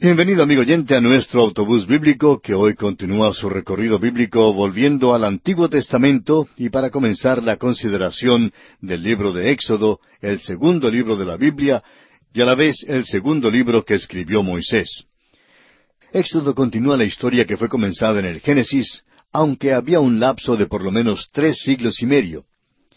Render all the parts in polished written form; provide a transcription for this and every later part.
Bienvenido, amigo oyente, a nuestro autobús bíblico que hoy continúa su recorrido bíblico volviendo al Antiguo Testamento y para comenzar la consideración del libro de Éxodo, el segundo libro de la Biblia y a la vez el segundo libro que escribió Moisés. Éxodo continúa la historia que fue comenzada en el Génesis, aunque había un lapso de por lo menos 3 siglos y medio.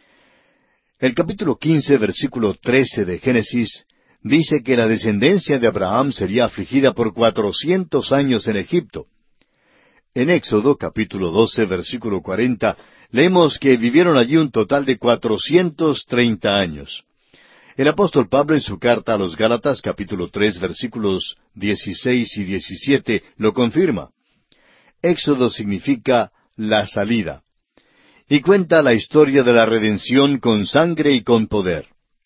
El capítulo 15, versículo 13 de Génesis dice que la descendencia de Abraham sería afligida por 400 años en Egipto. En Éxodo, capítulo 12, versículo 40, leemos que vivieron allí un total de 430 años. El apóstol Pablo en su carta a los Gálatas, capítulo 3, versículos 16 y 17, lo confirma. Éxodo significa la salida. Y cuenta la historia de la redención con sangre y con poder.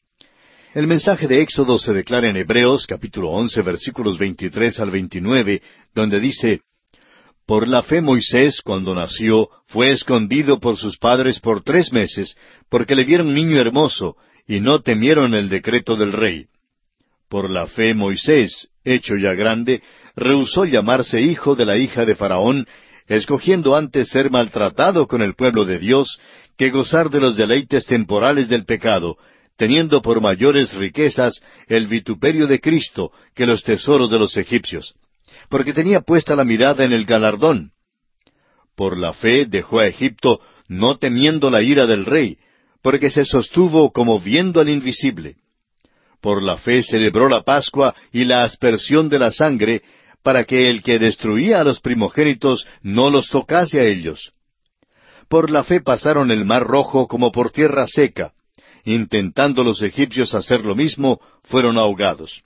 El mensaje de Éxodo se declara en Hebreos, capítulo 11, versículos 23 al 29, donde dice, «Por la fe Moisés, cuando nació, fue escondido por sus padres por 3 meses, porque le vieron niño hermoso, y no temieron el decreto del rey. Por la fe Moisés, hecho ya grande, rehusó llamarse hijo de la hija de Faraón, escogiendo antes ser maltratado con el pueblo de Dios, que gozar de los deleites temporales del pecado, teniendo por mayores riquezas el vituperio de Cristo que los tesoros de los egipcios, porque tenía puesta la mirada en el galardón. Por la fe dejó a Egipto, no temiendo la ira del rey, porque se sostuvo como viendo al invisible. Por la fe celebró la Pascua y la aspersión de la sangre, para que el que destruía a los primogénitos no los tocase a ellos. Por la fe pasaron el mar Rojo como por tierra seca. Intentando los egipcios hacer lo mismo, fueron ahogados».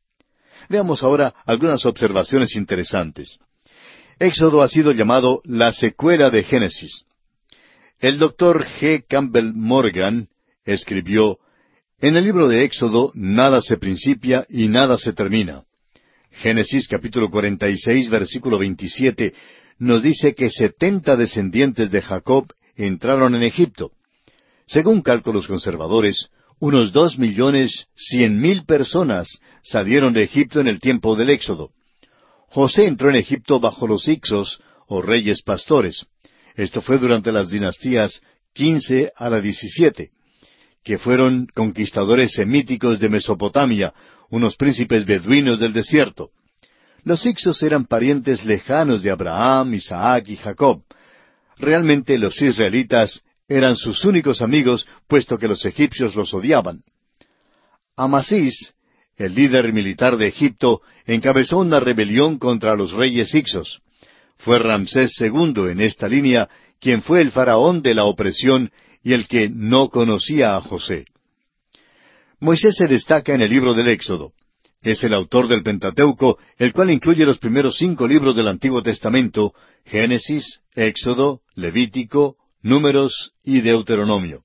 Veamos ahora algunas observaciones interesantes. Éxodo ha sido llamado la secuela de Génesis. El doctor G. Campbell Morgan escribió, «En el libro de Éxodo nada se principia y nada se termina». Génesis capítulo 46, versículo 27, nos dice que 70 descendientes de Jacob entraron en Egipto. Según cálculos conservadores, unos 2.100.000 personas salieron de Egipto en el tiempo del Éxodo. José entró en Egipto bajo los Hicsos, o reyes pastores. Esto fue durante las dinastías 15 a la 17, que fueron conquistadores semíticos de Mesopotamia, unos príncipes beduinos del desierto. Los Hicsos eran parientes lejanos de Abraham, Isaac y Jacob. Realmente los israelitas eran sus únicos amigos, puesto que los egipcios los odiaban. Amasís, el líder militar de Egipto, encabezó una rebelión contra los reyes Hicsos. Fue Ramsés II en esta línea quien fue el faraón de la opresión y el que no conocía a José. Moisés se destaca en el libro del Éxodo. Es el autor del Pentateuco, el cual incluye los primeros 5 libros del Antiguo Testamento, Génesis, Éxodo, Levítico, Números y Deuteronomio.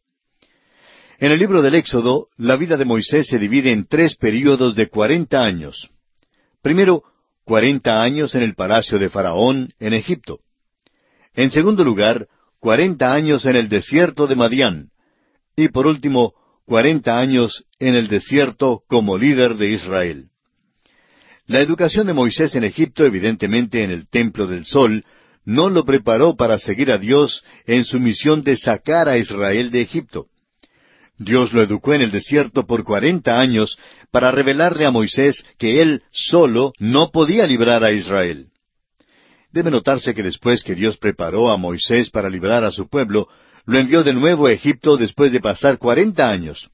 En el libro del Éxodo, la vida de Moisés se divide en 3 períodos de 40 años. Primero, 40 años en el palacio de Faraón, en Egipto. En segundo lugar, 40 años en el desierto de Madián. Y por último, 40 años en el desierto como líder de Israel. La educación de Moisés en Egipto, evidentemente en el Templo del Sol, no lo preparó para seguir a Dios en su misión de sacar a Israel de Egipto. Dios lo educó en el desierto por 40 años para revelarle a Moisés que él solo no podía librar a Israel. Debe notarse que después que Dios preparó a Moisés para librar a su pueblo, lo envió de nuevo a Egipto después de pasar 40 años.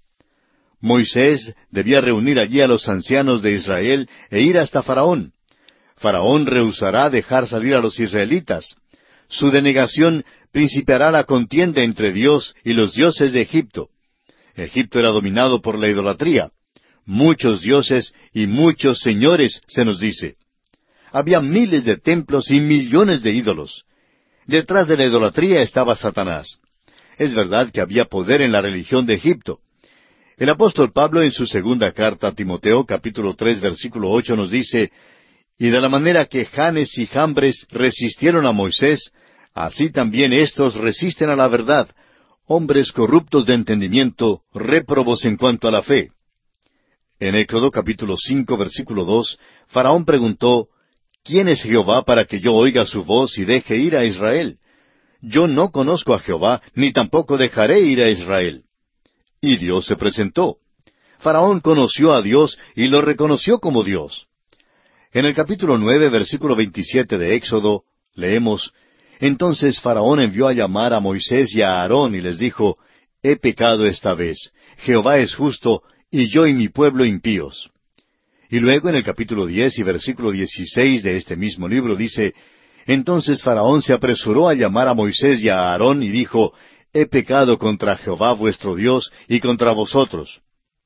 Moisés debía reunir allí a los ancianos de Israel e ir hasta Faraón. Faraón rehusará dejar salir a los israelitas. Su denegación principiará la contienda entre Dios y los dioses de Egipto. Egipto era dominado por la idolatría. Muchos dioses y muchos señores, se nos dice. Había miles de templos y millones de ídolos. Detrás de la idolatría estaba Satanás. Es verdad que había poder en la religión de Egipto. El apóstol Pablo en su segunda carta a Timoteo, capítulo 3, versículo 8, nos dice, «Y de la manera que Janes y Jambres resistieron a Moisés, así también éstos resisten a la verdad, hombres corruptos de entendimiento, réprobos en cuanto a la fe». En Éxodo capítulo 5, versículo 2, Faraón preguntó, ¿quién es Jehová para que yo oiga su voz y deje ir a Israel? Yo no conozco a Jehová, ni tampoco dejaré ir a Israel. Y Dios se presentó. Faraón conoció a Dios y lo reconoció como Dios. En el capítulo 9, versículo 27 de Éxodo, leemos, Entonces Faraón envió a llamar a Moisés y a Aarón y les dijo, He pecado esta vez, Jehová es justo, y yo y mi pueblo impíos. Y luego en el capítulo 10 y versículo 16 de este mismo libro dice, Entonces Faraón se apresuró a llamar a Moisés y a Aarón y dijo, He pecado contra Jehová vuestro Dios y contra vosotros.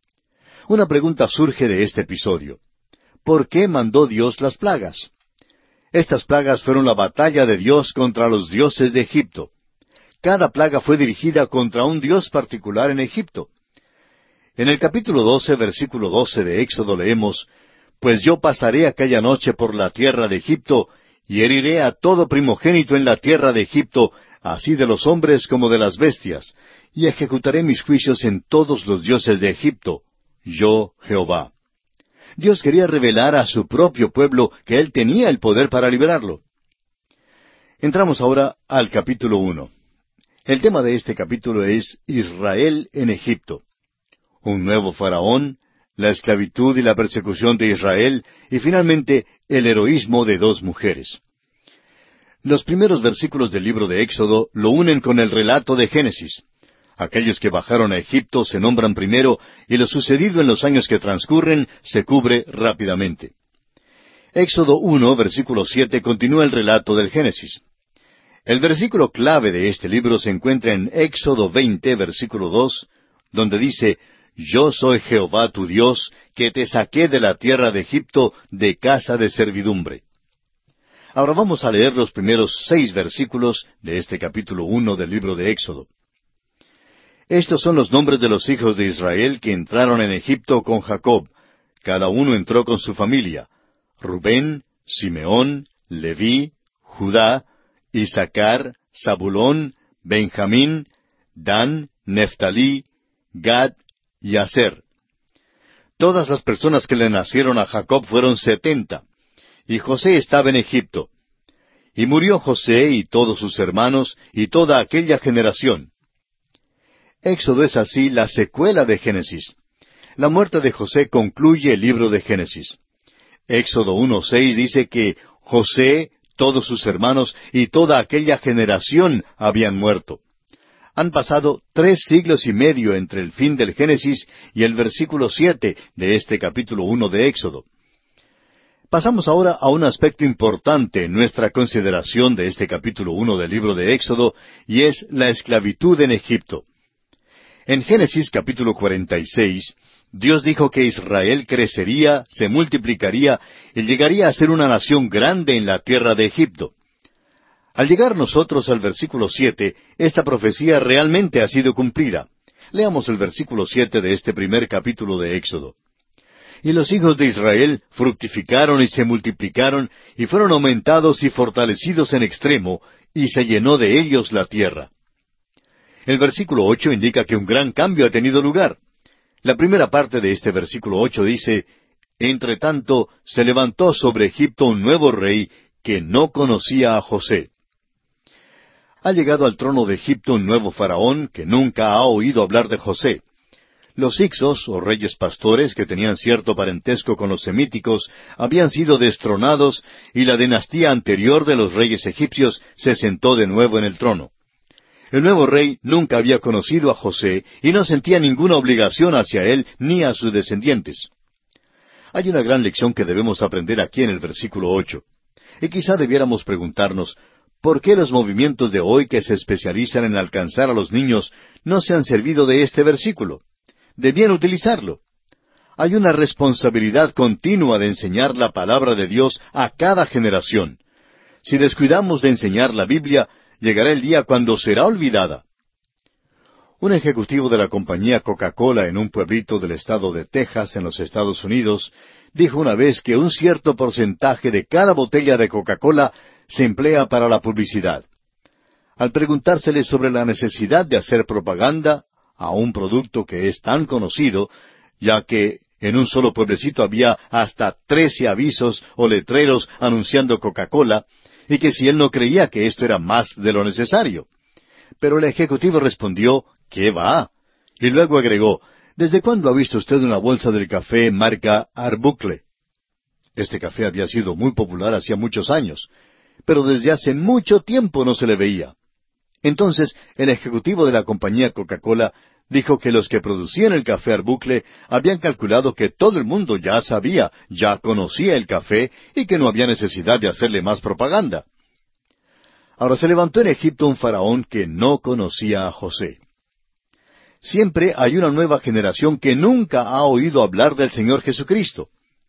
Una pregunta surge de este episodio. ¿Por qué mandó Dios las plagas? Estas plagas fueron la batalla de Dios contra los dioses de Egipto. Cada plaga fue dirigida contra un dios particular en Egipto. En el capítulo 12, versículo 12 de Éxodo leemos, Pues yo pasaré aquella noche por la tierra de Egipto, y heriré a todo primogénito en la tierra de Egipto, así de los hombres como de las bestias, y ejecutaré mis juicios en todos los dioses de Egipto, yo Jehová. Dios quería revelar a su propio pueblo que Él tenía el poder para liberarlo. Entramos ahora al capítulo 1. El tema de este capítulo es Israel en Egipto. Un nuevo faraón, la esclavitud y la persecución de Israel, y finalmente el heroísmo de dos mujeres. Los primeros versículos del libro de Éxodo lo unen con el relato de Génesis. Aquellos que bajaron a Egipto se nombran primero y lo sucedido en los años que transcurren se cubre rápidamente. Éxodo 1, versículo 7 continúa el relato del Génesis. El versículo clave de este libro se encuentra en Éxodo 20, versículo 2, donde dice, Yo soy Jehová tu Dios, que te saqué de la tierra de Egipto de casa de servidumbre. Ahora vamos a leer los primeros 6 versículos de este capítulo 1 del libro de Éxodo. Estos son los nombres de los hijos de Israel que entraron en Egipto con Jacob. Cada uno entró con su familia. Rubén, Simeón, Leví, Judá, Isaacar, Zabulón, Benjamín, Dan, Neftalí, Gad y Aser. Todas las personas que le nacieron a Jacob fueron 70. Y José estaba en Egipto. Y murió José y todos sus hermanos y toda aquella generación. Éxodo es así la secuela de Génesis. La muerte de José concluye el libro de Génesis. Éxodo 1:6 dice que José, todos sus hermanos y toda aquella generación habían muerto. Han pasado 3 siglos y medio entre el fin del Génesis y el versículo 7 de este capítulo 1 de Éxodo. Pasamos ahora a un aspecto importante en nuestra consideración de este capítulo 1 del libro de Éxodo, y es la esclavitud en Egipto. En Génesis capítulo 46, Dios dijo que Israel crecería, se multiplicaría y llegaría a ser una nación grande en la tierra de Egipto. Al llegar nosotros al versículo 7, esta profecía realmente ha sido cumplida. Leamos el versículo 7 de este primer capítulo de Éxodo. Y los hijos de Israel fructificaron y se multiplicaron, y fueron aumentados y fortalecidos en extremo, y se llenó de ellos la tierra. El versículo 8 indica que un gran cambio ha tenido lugar. La primera parte de este versículo 8 dice, Entre tanto, se levantó sobre Egipto un nuevo rey que no conocía a José. Ha llegado al trono de Egipto un nuevo faraón que nunca ha oído hablar de José. Los Hicsos, o reyes pastores, que tenían cierto parentesco con los semíticos, habían sido destronados y la dinastía anterior de los reyes egipcios se sentó de nuevo en el trono. El nuevo rey nunca había conocido a José y no sentía ninguna obligación hacia él ni a sus descendientes. Hay una gran lección que debemos aprender aquí en el versículo 8. Y quizá debiéramos preguntarnos, ¿por qué los movimientos de hoy que se especializan en alcanzar a los niños no se han servido de este versículo? Debían utilizarlo. Hay una responsabilidad continua de enseñar la palabra de Dios a cada generación. Si descuidamos de enseñar la Biblia, llegará el día cuando será olvidada. Un ejecutivo de la compañía Coca-Cola en un pueblito del estado de Texas, en los Estados Unidos, dijo una vez que un cierto porcentaje de cada botella de Coca-Cola se emplea para la publicidad. Al preguntársele sobre la necesidad de hacer propaganda a un producto que es tan conocido, ya que En un solo pueblecito había hasta 13 avisos o letreros anunciando Coca-Cola, y que si él no creía que esto era más de lo necesario. Pero el ejecutivo respondió, ¿qué va? Y luego agregó, ¿desde cuándo ha visto usted una bolsa del café marca Arbuckle? Este café había sido muy popular hacía muchos años, pero desde hace mucho tiempo no se le veía. Entonces, el ejecutivo de la compañía Coca-Cola dijo que los que producían el café Arbuckle habían calculado que todo el mundo ya sabía, ya conocía el café y que no había necesidad de hacerle más propaganda. Ahora se levantó en Egipto un faraón que no conocía a José. Siempre hay una nueva generación que nunca ha oído hablar del Señor Jesucristo.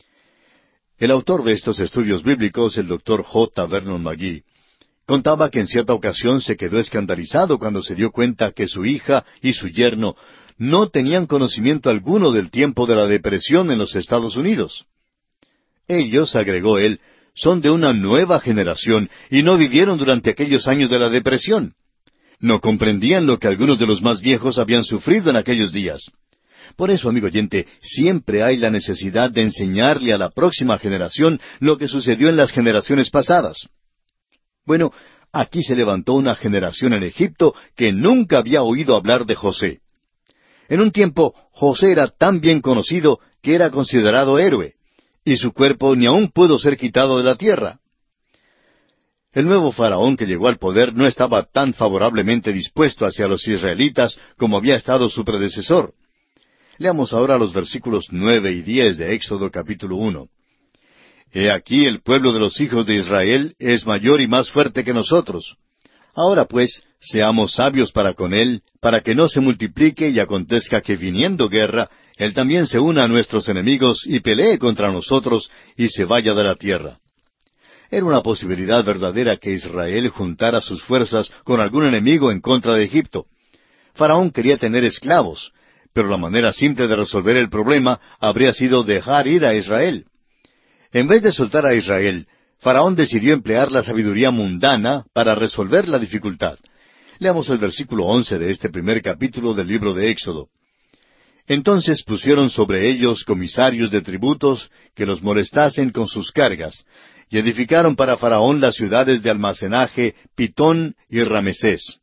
El autor de estos estudios bíblicos, el Dr. J. Vernon McGee, contaba que en cierta ocasión se quedó escandalizado cuando se dio cuenta que su hija y su yerno no tenían conocimiento alguno del tiempo de la depresión en los Estados Unidos. Ellos, agregó él, son de una nueva generación y no vivieron durante aquellos años de la depresión. No comprendían lo que algunos de los más viejos habían sufrido en aquellos días. Por eso, amigo oyente, siempre hay la necesidad de enseñarle a la próxima generación lo que sucedió en las generaciones pasadas. Bueno, aquí se levantó una generación en Egipto que nunca había oído hablar de José. En un tiempo, José era tan bien conocido que era considerado héroe, y su cuerpo ni aún pudo ser quitado de la tierra. El nuevo faraón que llegó al poder no estaba tan favorablemente dispuesto hacia los israelitas como había estado su predecesor. Leamos ahora los versículos 9 y 10 de Éxodo capítulo 1. He aquí el pueblo de los hijos de Israel es mayor y más fuerte que nosotros. Ahora pues, seamos sabios para con él, para que no se multiplique y acontezca que viniendo guerra, él también se una a nuestros enemigos y pelee contra nosotros y se vaya de la tierra. Era una posibilidad verdadera que Israel juntara sus fuerzas con algún enemigo en contra de Egipto. Faraón quería tener esclavos, pero la manera simple de resolver el problema habría sido dejar ir a Israel. En vez de soltar a Israel, Faraón decidió emplear la sabiduría mundana para resolver la dificultad. Leamos el versículo 11 de este primer capítulo del libro de Éxodo. Entonces pusieron sobre ellos comisarios de tributos que los molestasen con sus cargas, y edificaron para Faraón las ciudades de almacenaje Pitón y Ramesés.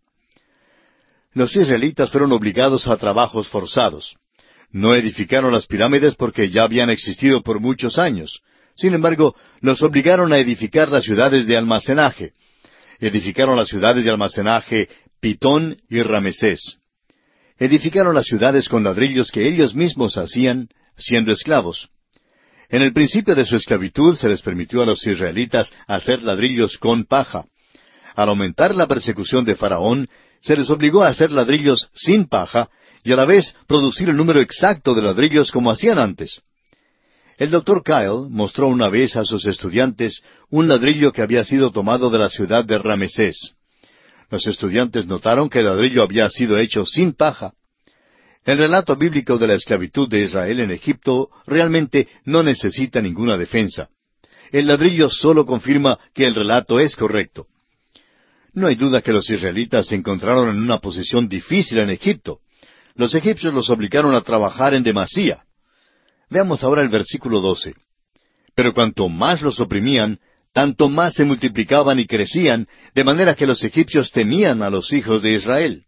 Los israelitas fueron obligados a trabajos forzados. No edificaron las pirámides porque ya habían existido por muchos años. Sin embargo, los obligaron a edificar las ciudades de almacenaje. Edificaron las ciudades de almacenaje Pitón y Ramesés. Edificaron las ciudades con ladrillos que ellos mismos hacían, siendo esclavos. En el principio de su esclavitud se les permitió a los israelitas hacer ladrillos con paja. Al aumentar la persecución de Faraón, se les obligó a hacer ladrillos sin paja y a la vez producir el número exacto de ladrillos como hacían antes. El Dr. Kyle mostró una vez a sus estudiantes un ladrillo que había sido tomado de la ciudad de Ramesés. Los estudiantes notaron que el ladrillo había sido hecho sin paja. El relato bíblico de la esclavitud de Israel en Egipto realmente no necesita ninguna defensa. El ladrillo solo confirma que el relato es correcto. No hay duda que los israelitas se encontraron en una posición difícil en Egipto. Los egipcios los obligaron a trabajar en demasía. Veamos ahora el versículo 12. Pero cuanto más los oprimían, tanto más se multiplicaban y crecían, de manera que los egipcios temían a los hijos de Israel.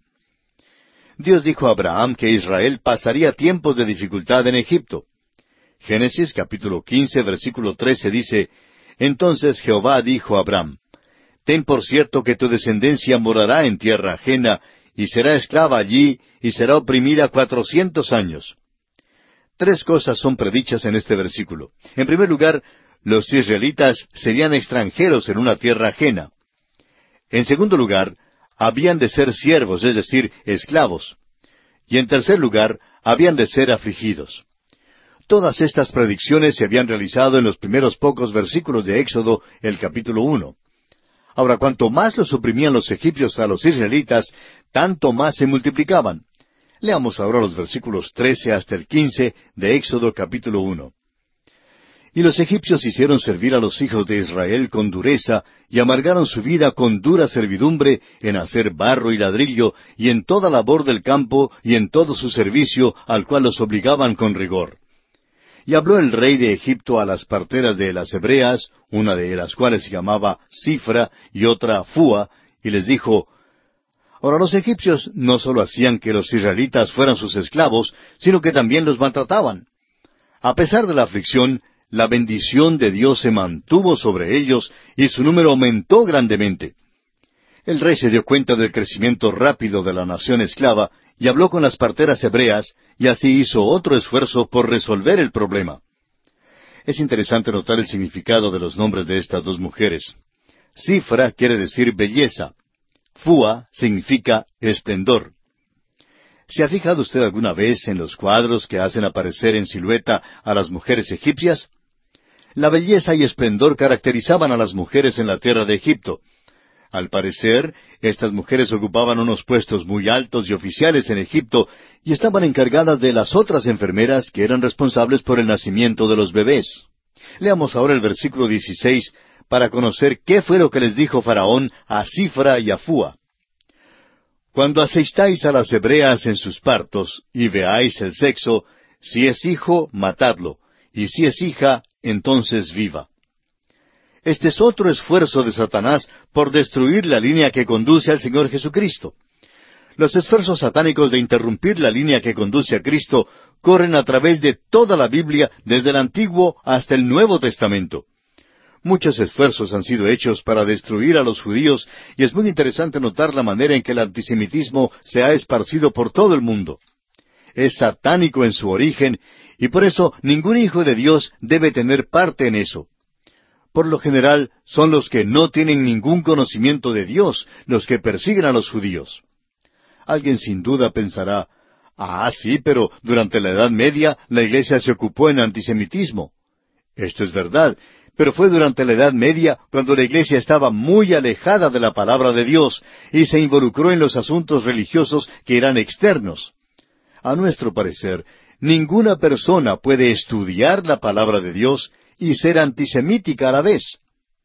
Dios dijo a Abraham que Israel pasaría tiempos de dificultad en Egipto. Génesis capítulo 15, versículo 13 dice, Entonces Jehová dijo a Abraham, Ten por cierto que tu descendencia morará en tierra ajena, y será esclava allí, y será oprimida 400 años. Tres cosas son predichas en este versículo. En primer lugar, los israelitas serían extranjeros en una tierra ajena. En segundo lugar, habían de ser siervos, es decir, esclavos. Y en tercer lugar, habían de ser afligidos. Todas estas predicciones se habían realizado en los primeros pocos versículos de Éxodo, el capítulo 1. Ahora, cuanto más los oprimían los egipcios a los israelitas, tanto más se multiplicaban. Leamos ahora los versículos 13 hasta el 15 de Éxodo capítulo 1. Y los egipcios hicieron servir a los hijos de Israel con dureza, y amargaron su vida con dura servidumbre en hacer barro y ladrillo, y en toda labor del campo, y en todo su servicio, al cual los obligaban con rigor. Y habló el rey de Egipto a las parteras de las hebreas, una de las cuales se llamaba Sifra y otra Fúa, y les dijo, ahora los egipcios no sólo hacían que los israelitas fueran sus esclavos, sino que también los maltrataban. A pesar de la aflicción, la bendición de Dios se mantuvo sobre ellos y su número aumentó grandemente. El rey se dio cuenta del crecimiento rápido de la nación esclava y habló con las parteras hebreas y así hizo otro esfuerzo por resolver el problema. Es interesante notar el significado de los nombres de estas dos mujeres. Sifra quiere decir belleza. Fúa significa esplendor. ¿Se ha fijado usted alguna vez en los cuadros que hacen aparecer en silueta a las mujeres egipcias? La belleza y esplendor caracterizaban a las mujeres en la tierra de Egipto. Al parecer, estas mujeres ocupaban unos puestos muy altos y oficiales en Egipto y estaban encargadas de las otras enfermeras que eran responsables por el nacimiento de los bebés. Leamos ahora el versículo 16 para conocer qué fue lo que les dijo Faraón a Sifra y a Fúa. Cuando asistáis a las hebreas en sus partos y veáis el sexo, si es hijo, matadlo, y si es hija, entonces viva. Este es otro esfuerzo de Satanás por destruir la línea que conduce al Señor Jesucristo. Los esfuerzos satánicos de interrumpir la línea que conduce a Cristo corren a través de toda la Biblia, desde el Antiguo hasta el Nuevo Testamento. Muchos esfuerzos han sido hechos para destruir a los judíos, y es muy interesante notar la manera en que el antisemitismo se ha esparcido por todo el mundo. Es satánico en su origen, y por eso ningún hijo de Dios debe tener parte en eso. Por lo general, son los que no tienen ningún conocimiento de Dios los que persiguen a los judíos. Alguien sin duda pensará, sí, pero durante la Edad Media la Iglesia se ocupó en antisemitismo. Esto es verdad, pero fue durante la Edad Media cuando la Iglesia estaba muy alejada de la palabra de Dios y se involucró en los asuntos religiosos que eran externos. A nuestro parecer, ninguna persona puede estudiar la palabra de Dios y ser antisemítica a la vez.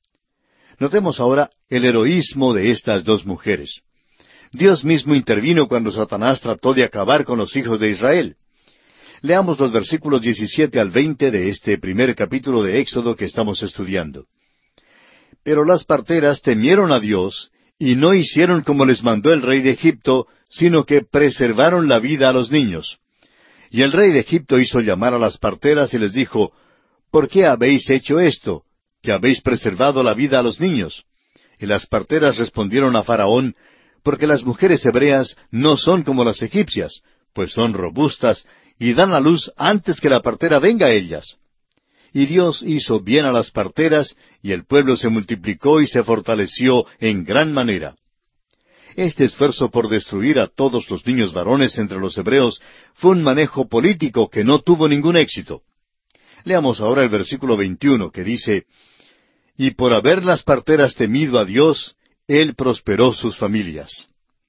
Notemos ahora el heroísmo de estas dos mujeres. Dios mismo intervino cuando Satanás trató de acabar con los hijos de Israel. Leamos los versículos 17 al 20 de este primer capítulo de Éxodo que estamos estudiando. Pero las parteras temieron a Dios, y no hicieron como les mandó el rey de Egipto, sino que preservaron la vida a los niños. Y el rey de Egipto hizo llamar a las parteras y les dijo, ¿por qué habéis hecho esto, que habéis preservado la vida a los niños? Y las parteras respondieron a Faraón, porque las mujeres hebreas no son como las egipcias, pues son robustas, y dan a luz antes que la partera venga a ellas. Y Dios hizo bien a las parteras, y el pueblo se multiplicó y se fortaleció en gran manera. Este esfuerzo por destruir a todos los niños varones entre los hebreos fue un manejo político que no tuvo ningún éxito. Leamos ahora el versículo 21 que dice, y por haber las parteras temido a Dios, Él prosperó sus familias.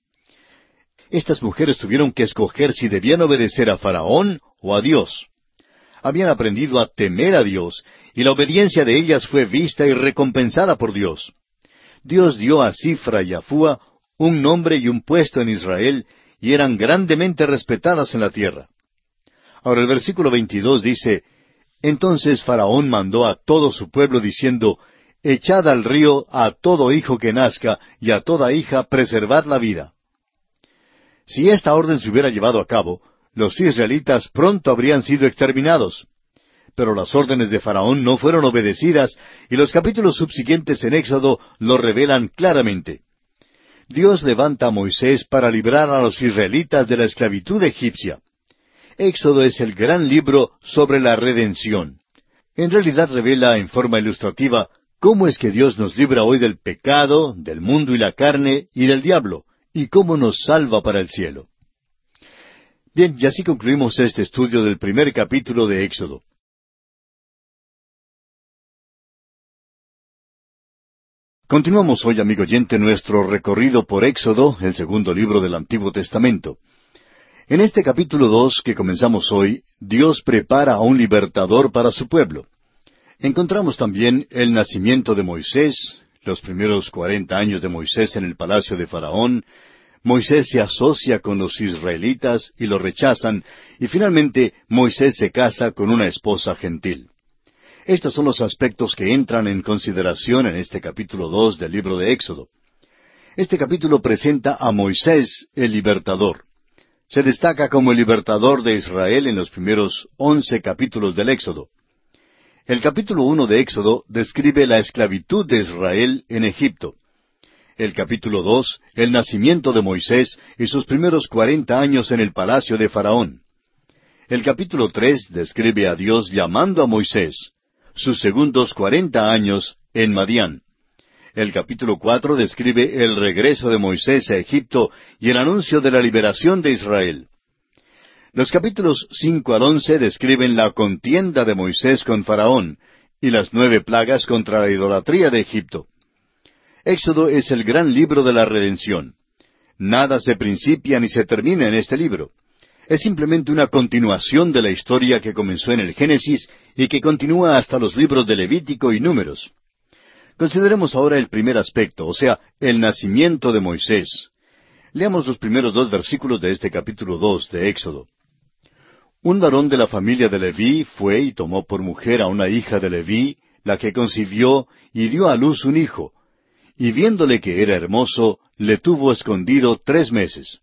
Estas mujeres tuvieron que escoger si debían obedecer a Faraón o a Dios. Habían aprendido a temer a Dios, y la obediencia de ellas fue vista y recompensada por Dios. Dios dio a Sifra y a Fúa un nombre y un puesto en Israel, y eran grandemente respetadas en la tierra. Ahora el versículo 22 dice, entonces Faraón mandó a todo su pueblo diciendo, echad al río a todo hijo que nazca, y a toda hija preservad la vida. Si esta orden se hubiera llevado a cabo, los israelitas pronto habrían sido exterminados. Pero las órdenes de Faraón no fueron obedecidas, y los capítulos subsiguientes en Éxodo lo revelan claramente. Dios levanta a Moisés para librar a los israelitas de la esclavitud egipcia. Éxodo es el gran libro sobre la redención. En realidad revela en forma ilustrativa cómo es que Dios nos libra hoy del pecado, del mundo y la carne, y del diablo, y cómo nos salva para el cielo. Bien, y así concluimos este estudio del primer capítulo de Éxodo. Continuamos hoy, amigo oyente, nuestro recorrido por Éxodo, el segundo libro del Antiguo Testamento. En este capítulo 2 que comenzamos hoy, Dios prepara a un libertador para su pueblo. Encontramos también el nacimiento de Moisés, los primeros 40 años de Moisés en el palacio de Faraón. Moisés se asocia con los israelitas y lo rechazan, y finalmente Moisés se casa con una esposa gentil. Estos son los aspectos que entran en consideración en este capítulo 2 del libro de Éxodo. Este capítulo presenta a Moisés el libertador. Se destaca como el libertador de Israel en los primeros 11 capítulos del Éxodo. El capítulo 1 de Éxodo describe la esclavitud de Israel en Egipto. El capítulo 2, el nacimiento de Moisés y sus primeros 40 años en el palacio de Faraón. El capítulo 3 describe a Dios llamando a Moisés, sus segundos 40 años en Madián. El capítulo 4 describe el regreso de Moisés a Egipto y el anuncio de la liberación de Israel. Los capítulos 5 al 11 describen la contienda de Moisés con Faraón y las 9 plagas contra la idolatría de Egipto. Éxodo es el gran libro de la redención. Nada se principia ni se termina en este libro. Es simplemente una continuación de la historia que comenzó en el Génesis y que continúa hasta los libros de Levítico y Números. Consideremos ahora el primer aspecto, o sea, el nacimiento de Moisés. Leamos los primeros 2 versículos de este capítulo 2 de Éxodo. Un varón de la familia de Leví fue y tomó por mujer a una hija de Leví, la que concibió y dio a luz un hijo, y viéndole que era hermoso, le tuvo escondido 3 meses.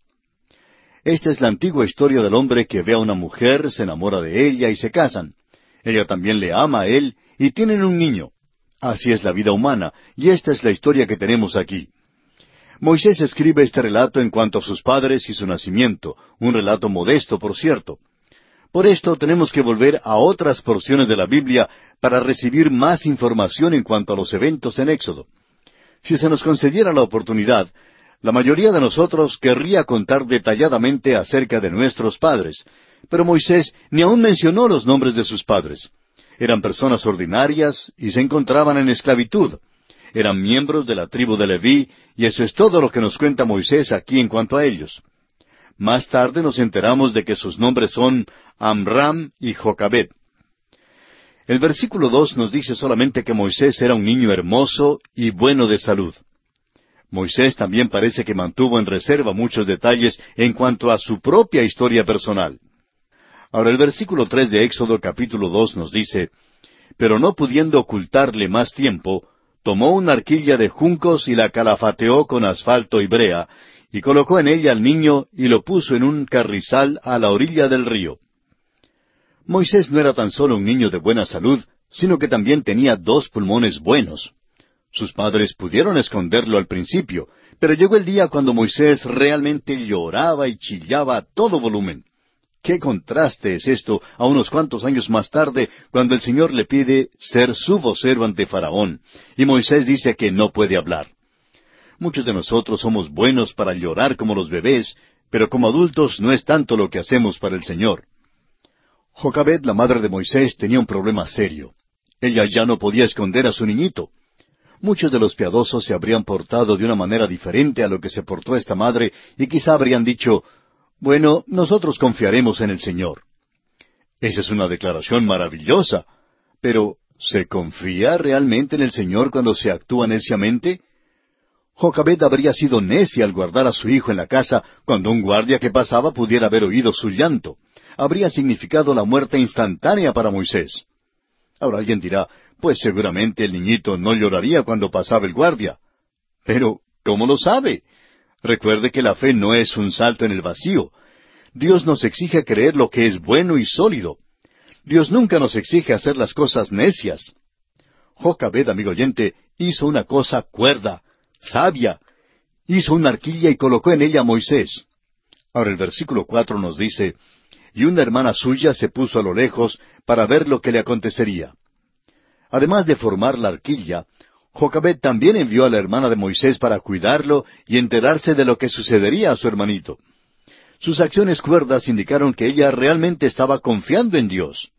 Esta es la antigua historia del hombre que ve a una mujer, se enamora de ella y se casan. Ella también le ama a él y tienen un niño. Así es la vida humana, y esta es la historia que tenemos aquí. Moisés escribe este relato en cuanto a sus padres y su nacimiento, un relato modesto, por cierto. Por esto tenemos que volver a otras porciones de la Biblia para recibir más información en cuanto a los eventos en Éxodo. Si se nos concediera la oportunidad, la mayoría de nosotros querría contar detalladamente acerca de nuestros padres, pero Moisés ni aun mencionó los nombres de sus padres. Eran personas ordinarias y se encontraban en esclavitud. Eran miembros de la tribu de Leví, y eso es todo lo que nos cuenta Moisés aquí en cuanto a ellos. Más tarde nos enteramos de que sus nombres son Amram y Jocabed. El versículo 2 nos dice solamente que Moisés era un niño hermoso y bueno de salud. Moisés también parece que mantuvo en reserva muchos detalles en cuanto a su propia historia personal. Ahora el versículo 3 de Éxodo capítulo 2 nos dice, «Pero no pudiendo ocultarle más tiempo, tomó una arquilla de juncos y la calafateó con asfalto y brea, y colocó en ella al niño y lo puso en un carrizal a la orilla del río». Moisés no era tan solo un niño de buena salud, sino que también tenía 2 pulmones buenos. Sus padres pudieron esconderlo al principio, pero llegó el día cuando Moisés realmente lloraba y chillaba a todo volumen. ¡Qué contraste es esto a unos cuantos años más tarde, cuando el Señor le pide ser su vocero ante Faraón, y Moisés dice que no puede hablar! Muchos de nosotros somos buenos para llorar como los bebés, pero como adultos no es tanto lo que hacemos para el Señor. Jocabed, la madre de Moisés, tenía un problema serio. Ella ya no podía esconder a su niñito. Muchos de los piadosos se habrían portado de una manera diferente a lo que se portó esta madre, y quizá habrían dicho, «Bueno, nosotros confiaremos en el Señor». Esa es una declaración maravillosa, pero ¿se confía realmente en el Señor cuando se actúa neciamente? Jocabed habría sido necia al guardar a su hijo en la casa cuando un guardia que pasaba pudiera haber oído su llanto. Habría significado la muerte instantánea para Moisés. Ahora alguien dirá, pues seguramente el niñito no lloraría cuando pasaba el guardia. Pero, ¿cómo lo sabe? Recuerde que la fe no es un salto en el vacío. Dios nos exige creer lo que es bueno y sólido. Dios nunca nos exige hacer las cosas necias. Jocabed, amigo oyente, hizo una cosa cuerda, sabia. Hizo una arquilla y colocó en ella a Moisés. Ahora el versículo 4 nos dice, «Y una hermana suya se puso a lo lejos para ver lo que le acontecería». Además de formar la arquilla, Jocabed también envió a la hermana de Moisés para cuidarlo y enterarse de lo que sucedería a su hermanito. Sus acciones cuerdas indicaron que ella realmente estaba confiando en Dios.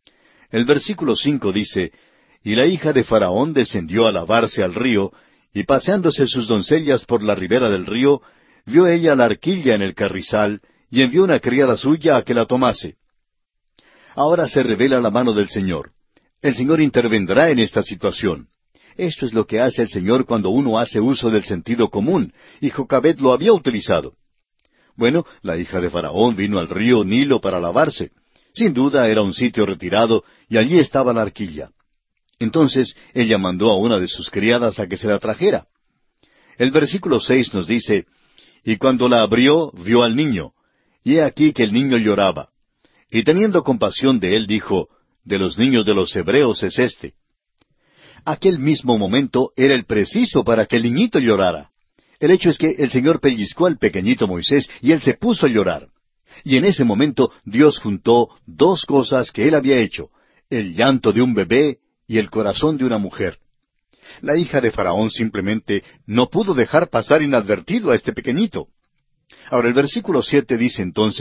El versículo 5 dice, «Y la hija de Faraón descendió a lavarse al río, y paseándose sus doncellas por la ribera del río, vio ella la arquilla en el carrizal, y envió una criada suya a que la tomase». Ahora se revela la mano del Señor. El Señor intervendrá en esta situación. Esto es lo que hace el Señor cuando uno hace uso del sentido común, y Jocabed lo había utilizado. Bueno, la hija de Faraón vino al río Nilo para lavarse. Sin duda era un sitio retirado, y allí estaba la arquilla. Entonces ella mandó a una de sus criadas a que se la trajera. El versículo 6 nos dice, y cuando la abrió, vio al niño, y he aquí que el niño lloraba. Y teniendo compasión de él, dijo, de los niños de los hebreos es este. Aquel mismo momento era el preciso para que el niñito llorara. El hecho es que el Señor pellizcó al pequeñito Moisés y él se puso a llorar. Y en ese momento Dios juntó dos cosas que él había hecho, el llanto de un bebé y el corazón de una mujer. La hija de Faraón simplemente no pudo dejar pasar inadvertido a este pequeñito. Ahora el versículo 7 dice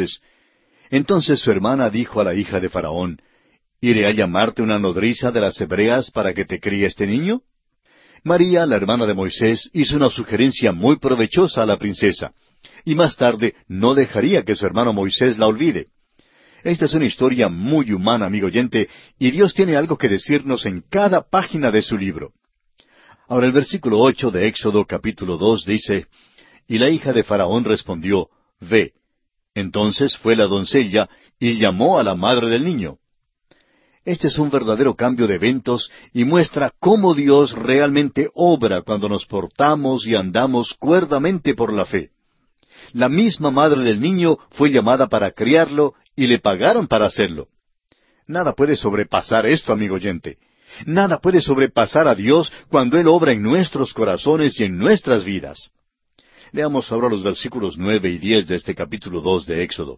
entonces su hermana dijo a la hija de Faraón, ¿iré a llamarte una nodriza de las hebreas para que te críe este niño? María, la hermana de Moisés, hizo una sugerencia muy provechosa a la princesa, y más tarde no dejaría que su hermano Moisés la olvide. Esta es una historia muy humana, amigo oyente, y Dios tiene algo que decirnos en cada página de su libro. Ahora el versículo 8 de Éxodo capítulo 2 dice, y la hija de Faraón respondió, ve. Entonces fue la doncella y llamó a la madre del niño. Este es un verdadero cambio de eventos y muestra cómo Dios realmente obra cuando nos portamos y andamos cuerdamente por la fe. La misma madre del niño fue llamada para criarlo y le pagaron para hacerlo. Nada puede sobrepasar esto, amigo oyente. Nada puede sobrepasar a Dios cuando Él obra en nuestros corazones y en nuestras vidas. Leamos ahora los versículos 9 y 10 de este capítulo 2 de Éxodo.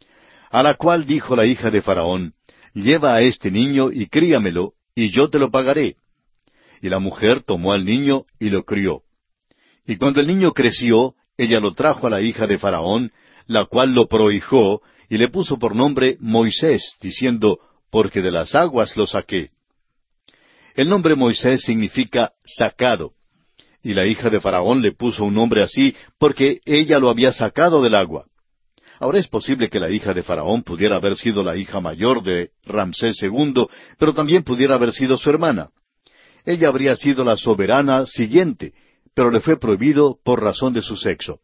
A la cual dijo la hija de Faraón, lleva a este niño y críamelo, y yo te lo pagaré. Y la mujer tomó al niño y lo crió. Y cuando el niño creció, ella lo trajo a la hija de Faraón, la cual lo prohijó, y le puso por nombre Moisés, diciendo, porque de las aguas lo saqué. El nombre Moisés significa sacado, y la hija de Faraón le puso un nombre así porque ella lo había sacado del agua. Ahora es posible que la hija de Faraón pudiera haber sido la hija mayor de Ramsés II, pero también pudiera haber sido su hermana. Ella habría sido la soberana siguiente, pero le fue prohibido por razón de su sexo.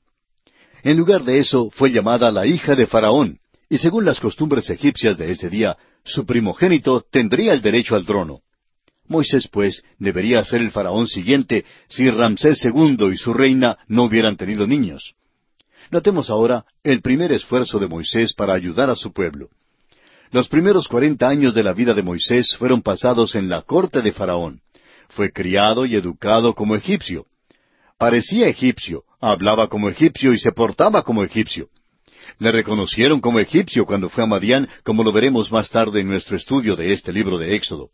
En lugar de eso, fue llamada la hija de Faraón, y según las costumbres egipcias de ese día, su primogénito tendría el derecho al trono. Moisés, pues, debería ser el faraón siguiente si Ramsés II y su reina no hubieran tenido niños. Notemos ahora el primer esfuerzo de Moisés para ayudar a su pueblo. Los primeros 40 años de la vida de Moisés fueron pasados en la corte de Faraón. Fue criado y educado como egipcio. Parecía egipcio, hablaba como egipcio y se portaba como egipcio. Le reconocieron como egipcio cuando fue a Madián, como lo veremos más tarde en nuestro estudio de este libro de Éxodo.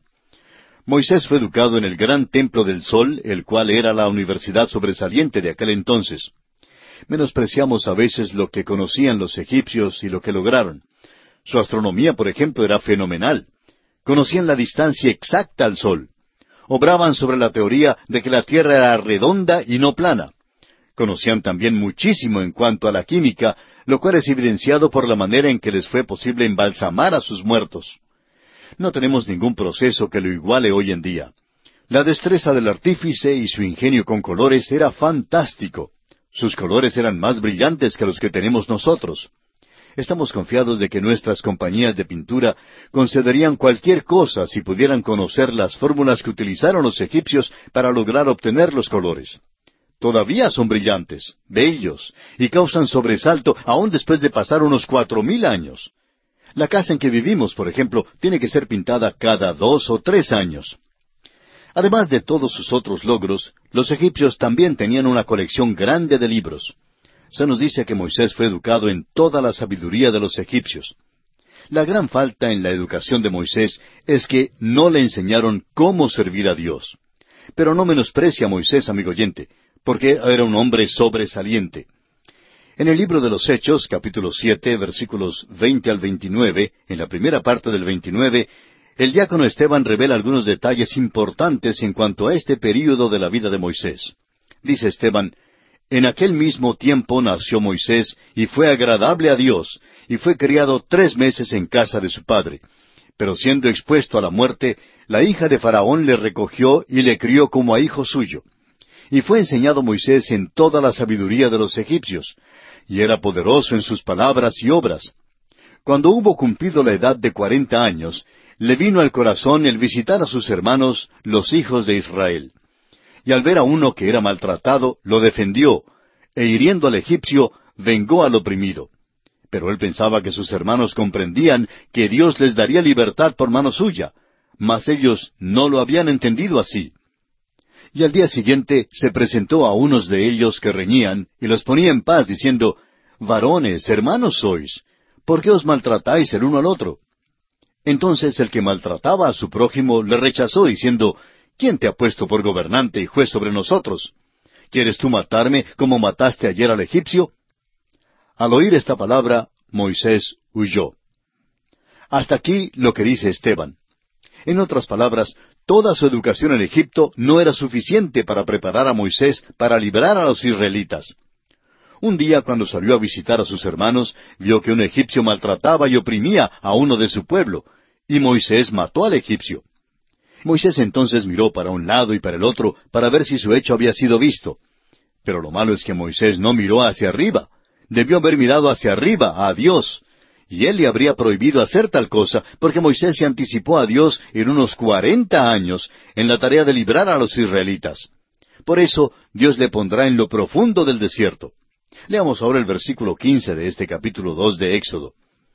Moisés fue educado en el gran templo del sol, el cual era la universidad sobresaliente de aquel entonces. Menospreciamos a veces lo que conocían los egipcios y lo que lograron. Su astronomía, por ejemplo, era fenomenal. Conocían la distancia exacta al sol. Obraban sobre la teoría de que la Tierra era redonda y no plana. Conocían también muchísimo en cuanto a la química, lo cual es evidenciado por la manera en que les fue posible embalsamar a sus muertos. No tenemos ningún proceso que lo iguale hoy en día. La destreza del artífice y su ingenio con colores era fantástico. Sus colores eran más brillantes que los que tenemos nosotros. Estamos confiados de que nuestras compañías de pintura concederían cualquier cosa si pudieran conocer las fórmulas que utilizaron los egipcios para lograr obtener los colores. Todavía son brillantes, bellos, y causan sobresalto aún después de pasar unos 4000 años. La casa en que vivimos, por ejemplo, tiene que ser pintada cada 2 o 3 años. Además de todos sus otros logros, los egipcios también tenían una colección grande de libros. Se nos dice que Moisés fue educado en toda la sabiduría de los egipcios. La gran falta en la educación de Moisés es que no le enseñaron cómo servir a Dios. Pero no menosprecia a Moisés, amigo oyente, porque era un hombre sobresaliente. En el libro de los Hechos, capítulo 7, versículos 20 al 29, en la primera parte del 29, el diácono Esteban revela algunos detalles importantes en cuanto a este período de la vida de Moisés. Dice Esteban, en aquel mismo tiempo nació Moisés y fue agradable a Dios, y fue criado 3 meses en casa de su padre. Pero siendo expuesto a la muerte, la hija de Faraón le recogió y le crió como a hijo suyo. Y fue enseñado Moisés en toda la sabiduría de los egipcios, y era poderoso en sus palabras y obras. Cuando hubo cumplido la edad de 40 años, le vino al corazón el visitar a sus hermanos, los hijos de Israel. Y al ver a uno que era maltratado, lo defendió, e hiriendo al egipcio, vengó al oprimido. Pero él pensaba que sus hermanos comprendían que Dios les daría libertad por mano suya, mas ellos no lo habían entendido así. Y al día siguiente se presentó a unos de ellos que reñían, y los ponía en paz, diciendo, «Varones, hermanos sois, ¿por qué os maltratáis el uno al otro?» Entonces el que maltrataba a su prójimo le rechazó, diciendo, «¿Quién te ha puesto por gobernante y juez sobre nosotros? ¿Quieres tú matarme como mataste ayer al egipcio?» Al oír esta palabra, Moisés huyó. Hasta aquí lo que dice Esteban. En otras palabras, toda su educación en Egipto no era suficiente para preparar a Moisés para librar a los israelitas. Un día, cuando salió a visitar a sus hermanos, vio que un egipcio maltrataba y oprimía a uno de su pueblo, y Moisés mató al egipcio. Moisés entonces miró para un lado y para el otro para ver si su hecho había sido visto. Pero lo malo es que Moisés no miró hacia arriba. Debió haber mirado hacia arriba, a Dios. Y Él le habría prohibido hacer tal cosa, porque Moisés se anticipó a Dios en unos 40 años en la tarea de librar a los israelitas. Por eso, Dios le pondrá en lo profundo del desierto. Leamos ahora el versículo 15 de este capítulo 2 de Éxodo.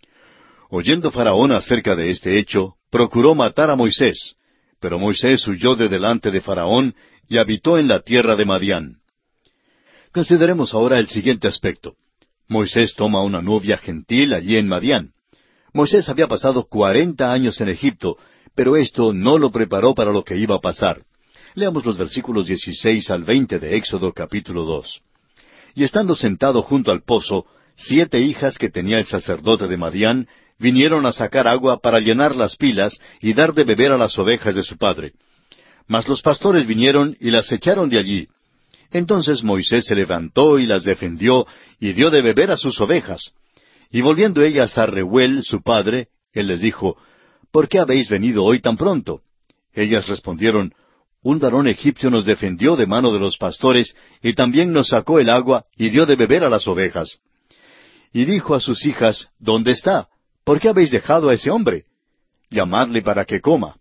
Oyendo Faraón acerca de este hecho, procuró matar a Moisés, pero Moisés huyó de delante de Faraón y habitó en la tierra de Madián. Consideremos ahora el siguiente aspecto. Moisés toma una novia gentil allí en Madián. Moisés había pasado 40 años en Egipto, pero esto no lo preparó para lo que iba a pasar. Leamos los versículos 16 al 20 de Éxodo capítulo 2. Y estando sentado junto al pozo, 7 hijas que tenía el sacerdote de Madián vinieron a sacar agua para llenar las pilas y dar de beber a las ovejas de su padre. Mas los pastores vinieron y las echaron de allí. Entonces Moisés se levantó y las defendió, y dio de beber a sus ovejas. Y volviendo ellas a Reuel, su padre, él les dijo, ¿por qué habéis venido hoy tan pronto? Ellas respondieron, un varón egipcio nos defendió de mano de los pastores, y también nos sacó el agua, y dio de beber a las ovejas. Y dijo a sus hijas, ¿dónde está? ¿Por qué habéis dejado a ese hombre? Llamadle para que coma.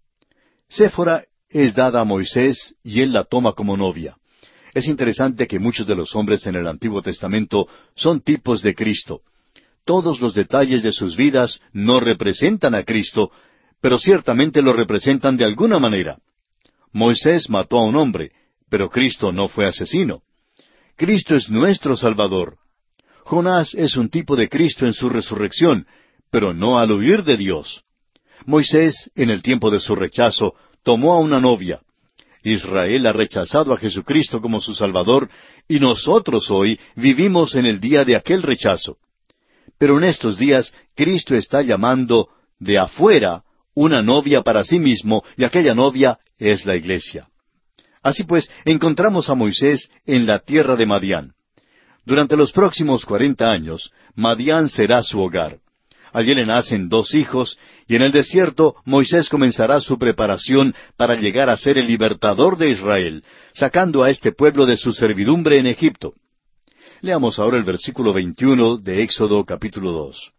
Séfora es dada a Moisés, y él la toma como novia. Es interesante que muchos de los hombres en el Antiguo Testamento son tipos de Cristo. Todos los detalles de sus vidas no representan a Cristo, pero ciertamente lo representan de alguna manera. Moisés mató a un hombre, pero Cristo no fue asesino. Cristo es nuestro Salvador. Jonás es un tipo de Cristo en su resurrección, pero no al huir de Dios. Moisés, en el tiempo de su rechazo, tomó a una novia. Israel ha rechazado a Jesucristo como su Salvador, y nosotros hoy vivimos en el día de aquel rechazo. Pero en estos días, Cristo está llamando de afuera una novia para sí mismo, y aquella novia es la iglesia. Así pues, encontramos a Moisés en la tierra de Madián. Durante los próximos 40 años, Madián será su hogar. Allí le nacen 2 hijos, y en el desierto Moisés comenzará su preparación para llegar a ser el libertador de Israel, sacando a este pueblo de su servidumbre en Egipto. Leamos ahora el versículo 21 de Éxodo capítulo 2.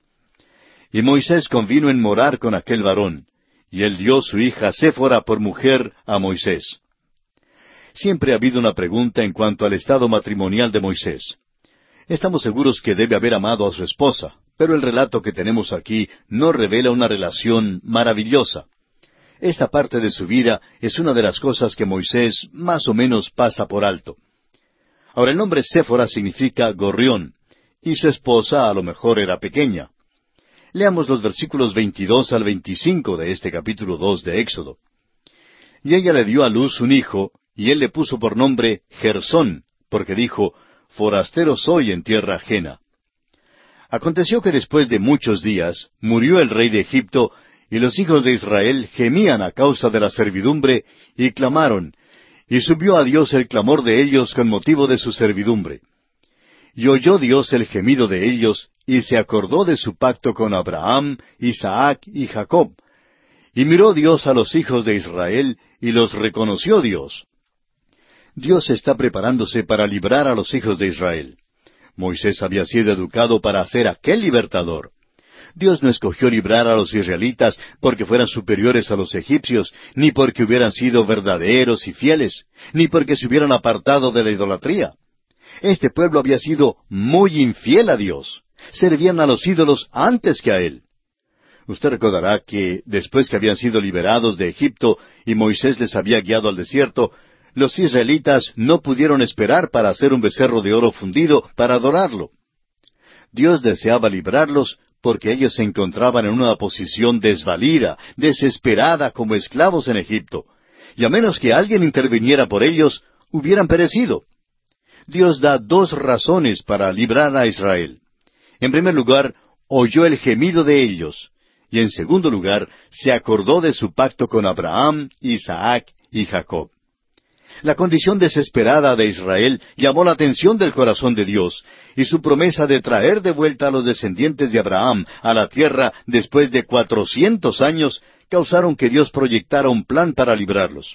Y Moisés convino en morar con aquel varón, y él dio su hija Séfora por mujer a Moisés. Siempre ha habido una pregunta en cuanto al estado matrimonial de Moisés. Estamos seguros que debe haber amado a su esposa, pero el relato que tenemos aquí no revela una relación maravillosa. Esta parte de su vida es una de las cosas que Moisés más o menos pasa por alto. Ahora el nombre Séfora significa gorrión, y su esposa a lo mejor era pequeña. Leamos los versículos 22 al 25 de este capítulo 2 de Éxodo. Y ella le dio a luz un hijo, y él le puso por nombre Gersón, porque dijo, forastero soy en tierra ajena. Aconteció que después de muchos días murió el rey de Egipto, y los hijos de Israel gemían a causa de la servidumbre, y clamaron, y subió a Dios el clamor de ellos con motivo de su servidumbre. Y oyó Dios el gemido de ellos, y se acordó de su pacto con Abraham, Isaac y Jacob, Y miró Dios a los hijos de Israel, y los reconoció Dios. Dios está preparándose para librar a los hijos de Israel. Moisés había sido educado para ser aquel libertador. Dios no escogió librar a los israelitas porque fueran superiores a los egipcios, ni porque hubieran sido verdaderos y fieles, ni porque se hubieran apartado de la idolatría. Este pueblo había sido muy infiel a Dios. Servían a los ídolos antes que a Él. Usted recordará que después que habían sido liberados de Egipto y Moisés les había guiado al desierto, los israelitas no pudieron esperar para hacer un becerro de oro fundido para adorarlo. Dios deseaba librarlos porque ellos se encontraban en una posición desvalida, desesperada como esclavos en Egipto, y a menos que alguien interviniera por ellos, hubieran perecido. Dios da dos razones para librar a Israel. En primer lugar, oyó el gemido de ellos, y en segundo lugar, se acordó de su pacto con Abraham, Isaac y Jacob. La condición desesperada de Israel llamó la atención del corazón de Dios, y su promesa de traer de vuelta a los descendientes de Abraham a la tierra después de 400 años causaron que Dios proyectara un plan para librarlos.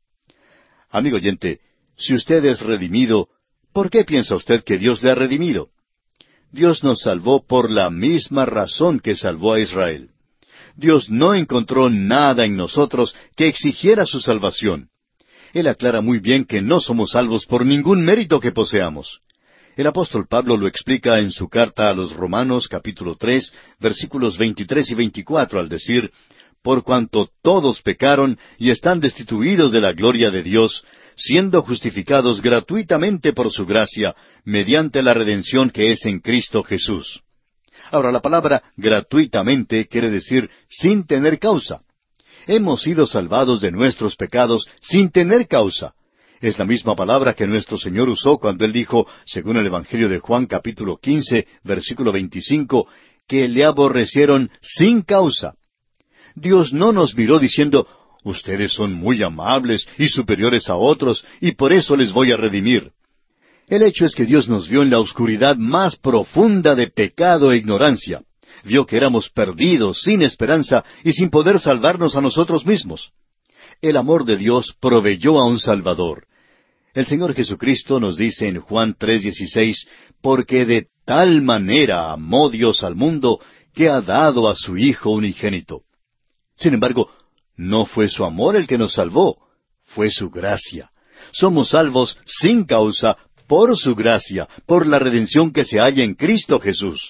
Amigo oyente, si usted es redimido, ¿por qué piensa usted que Dios le ha redimido? Dios nos salvó por la misma razón que salvó a Israel. Dios no encontró nada en nosotros que exigiera su salvación. Él aclara muy bien que no somos salvos por ningún mérito que poseamos. El apóstol Pablo lo explica en su carta a los Romanos capítulo 3, versículos 23 y 24, al decir, «Por cuanto todos pecaron y están destituidos de la gloria de Dios, siendo justificados gratuitamente por su gracia, mediante la redención que es en Cristo Jesús». Ahora, la palabra gratuitamente quiere decir sin tener causa. Hemos sido salvados de nuestros pecados sin tener causa. Es la misma palabra que nuestro Señor usó cuando Él dijo, según el Evangelio de Juan capítulo 15, versículo 25, que le aborrecieron sin causa. Dios no nos miró diciendo, ustedes son muy amables y superiores a otros, y por eso les voy a redimir. El hecho es que Dios nos vio en la oscuridad más profunda de pecado e ignorancia. Vio que éramos perdidos, sin esperanza y sin poder salvarnos a nosotros mismos. El amor de Dios proveyó a un Salvador. El Señor Jesucristo nos dice en Juan 3:16, porque de tal manera amó Dios al mundo, que ha dado a su Hijo unigénito. Sin embargo, no fue su amor el que nos salvó, fue su gracia. Somos salvos sin causa, por su gracia, por la redención que se halla en Cristo Jesús.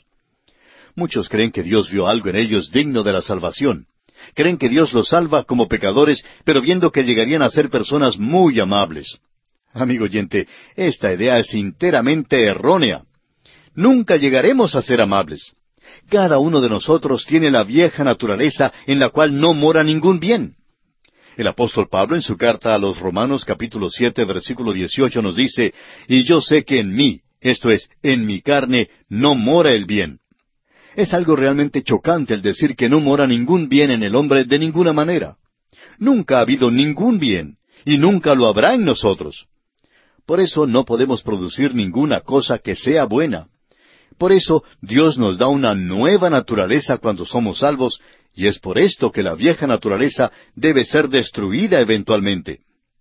Muchos creen que Dios vio algo en ellos digno de la salvación. Creen que Dios los salva como pecadores, pero viendo que llegarían a ser personas muy amables. Amigo oyente, esta idea es enteramente errónea. Nunca llegaremos a ser amables. Cada uno de nosotros tiene la vieja naturaleza en la cual no mora ningún bien. El apóstol Pablo en su carta a los Romanos capítulo 7 versículo 18 nos dice, y yo sé que en mí, esto es, en mi carne, no mora el bien. Es algo realmente chocante el decir que no mora ningún bien en el hombre de ninguna manera. Nunca ha habido ningún bien, y nunca lo habrá en nosotros. Por eso no podemos producir ninguna cosa que sea buena. Por eso Dios nos da una nueva naturaleza cuando somos salvos, y es por esto que la vieja naturaleza debe ser destruida eventualmente.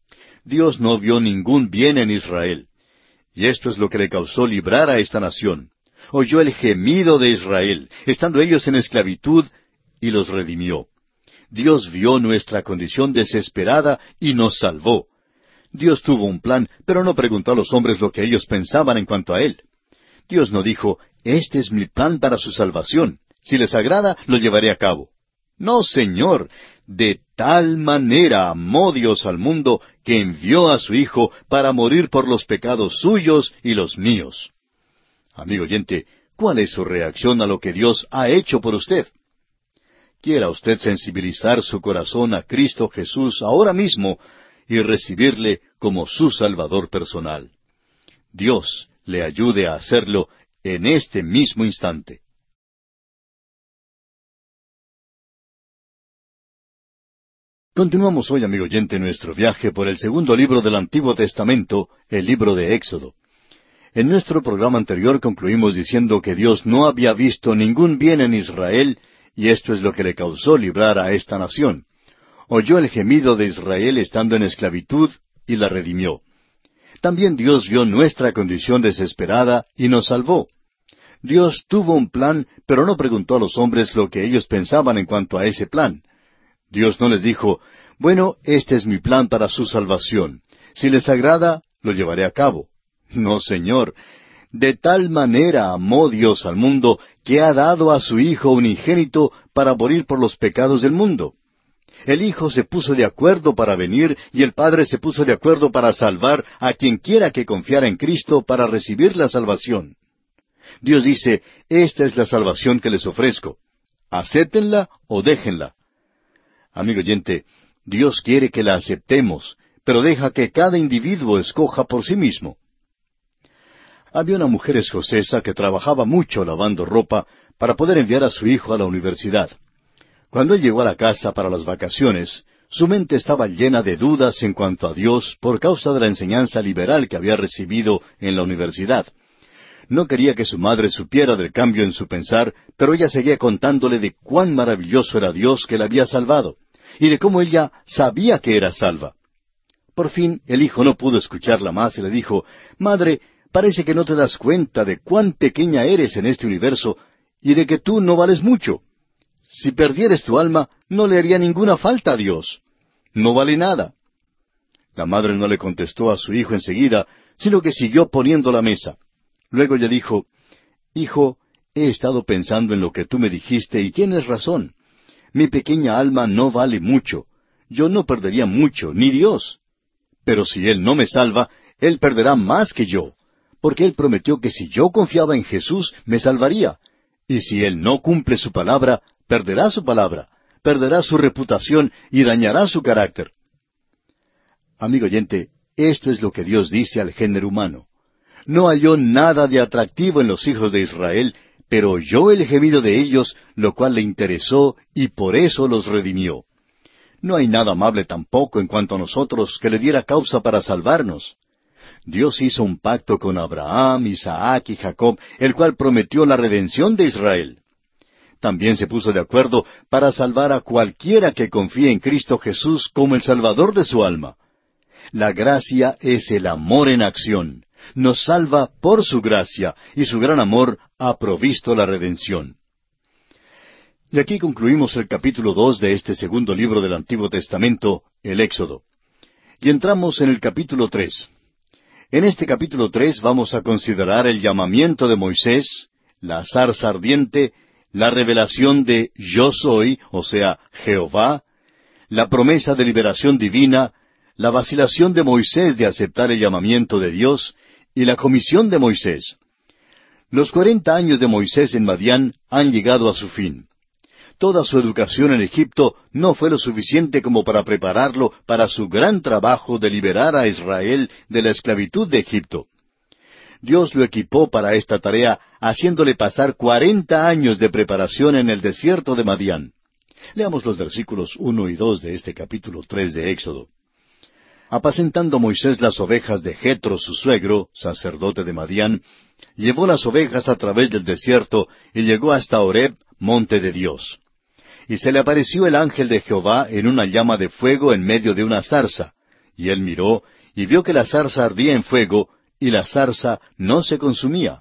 Dios no vio ningún bien en Israel, y esto es lo que le causó librar a esta nación. Oyó el gemido de Israel, estando ellos en esclavitud, y los redimió. Dios vio nuestra condición desesperada y nos salvó. Dios tuvo un plan, pero no preguntó a los hombres lo que ellos pensaban en cuanto a Él. Dios no dijo, este es mi plan para su salvación. Si les agrada, lo llevaré a cabo. No, Señor, de tal manera amó Dios al mundo que envió a su Hijo para morir por los pecados suyos y los míos. Amigo oyente, ¿cuál es su reacción a lo que Dios ha hecho por usted? Quiera usted sensibilizar su corazón a Cristo Jesús ahora mismo y recibirle como su Salvador personal. Dios le ayude a hacerlo en este mismo instante. Continuamos hoy, amigo oyente, nuestro viaje por el segundo libro del Antiguo Testamento, el libro de Éxodo. En nuestro programa anterior concluimos diciendo que Dios no había visto ningún bien en Israel, y esto es lo que le causó librar a esta nación. oyó el gemido de Israel estando en esclavitud y la redimió. También Dios vio nuestra condición desesperada y nos salvó. Dios tuvo un plan, pero no preguntó a los hombres lo que ellos pensaban en cuanto a ese plan. Dios no les dijo, bueno, este es mi plan para su salvación. Si les agrada, lo llevaré a cabo. No, Señor. De tal manera amó Dios al mundo que ha dado a su Hijo unigénito para morir por los pecados del mundo. El Hijo se puso de acuerdo para venir y el Padre se puso de acuerdo para salvar a quien quiera que confiara en Cristo para recibir la salvación. Dios dice, esta es la salvación que les ofrezco. Acéptenla o déjenla. Amigo oyente, Dios quiere que la aceptemos, pero deja que cada individuo escoja por sí mismo. Había una mujer escocesa que trabajaba mucho lavando ropa para poder enviar a su hijo a la universidad. Cuando él llegó a la casa para las vacaciones, su mente estaba llena de dudas en cuanto a Dios por causa de la enseñanza liberal que había recibido en la universidad. No quería que su madre supiera del cambio en su pensar, pero ella seguía contándole de cuán maravilloso era Dios que la había salvado, y de cómo ella sabía que era salva. Por fin el hijo no pudo escucharla más y le dijo, «Madre, parece que no te das cuenta de cuán pequeña eres en este universo y de que tú no vales mucho. Si perdieres tu alma, no le haría ninguna falta a Dios. No vale nada». La madre no le contestó a su hijo enseguida, sino que siguió poniendo la mesa. Luego ella dijo, «Hijo, he estado pensando en lo que tú me dijiste y tienes razón. Mi pequeña alma no vale mucho. Yo no perdería mucho, ni Dios. Pero si Él no me salva, Él perderá más que yo, porque Él prometió que si yo confiaba en Jesús, me salvaría. Y si Él no cumple su palabra, perderá su reputación y dañará su carácter». Amigo oyente, esto es lo que Dios dice al género humano. No halló nada de atractivo en los hijos de Israel, pero oyó el gemido de ellos, lo cual le interesó, y por eso los redimió. No hay nada amable tampoco en cuanto a nosotros que le diera causa para salvarnos. Dios hizo un pacto con Abraham, Isaac y Jacob, el cual prometió la redención de Israel. También se puso de acuerdo para salvar a cualquiera que confíe en Cristo Jesús como el Salvador de su alma. La gracia es el amor en acción. Nos salva por su gracia, y su gran amor ha provisto la redención. Y aquí concluimos el capítulo 2 de este segundo libro del Antiguo Testamento, el Éxodo. Y entramos en el capítulo 3. En este capítulo 3 vamos a considerar el llamamiento de Moisés, la zarza ardiente, la revelación de Yo soy, o sea, Jehová, la promesa de liberación divina, la vacilación de Moisés de aceptar el llamamiento de Dios, y la comisión de Moisés. Los 40 años de Moisés en Madián han llegado a su fin. Toda su educación en Egipto no fue lo suficiente como para prepararlo para su gran trabajo de liberar a Israel de la esclavitud de Egipto. Dios lo equipó para esta tarea, haciéndole pasar 40 años de preparación en el desierto de Madián. Leamos los versículos 1 y 2 de este capítulo 3 de Éxodo. Apacentando Moisés las ovejas de Jetro su suegro, sacerdote de Madián, llevó las ovejas a través del desierto y llegó hasta Horeb, monte de Dios. Y se le apareció el ángel de Jehová en una llama de fuego en medio de una zarza. Y él miró, y vio que la zarza ardía en fuego, y la zarza no se consumía.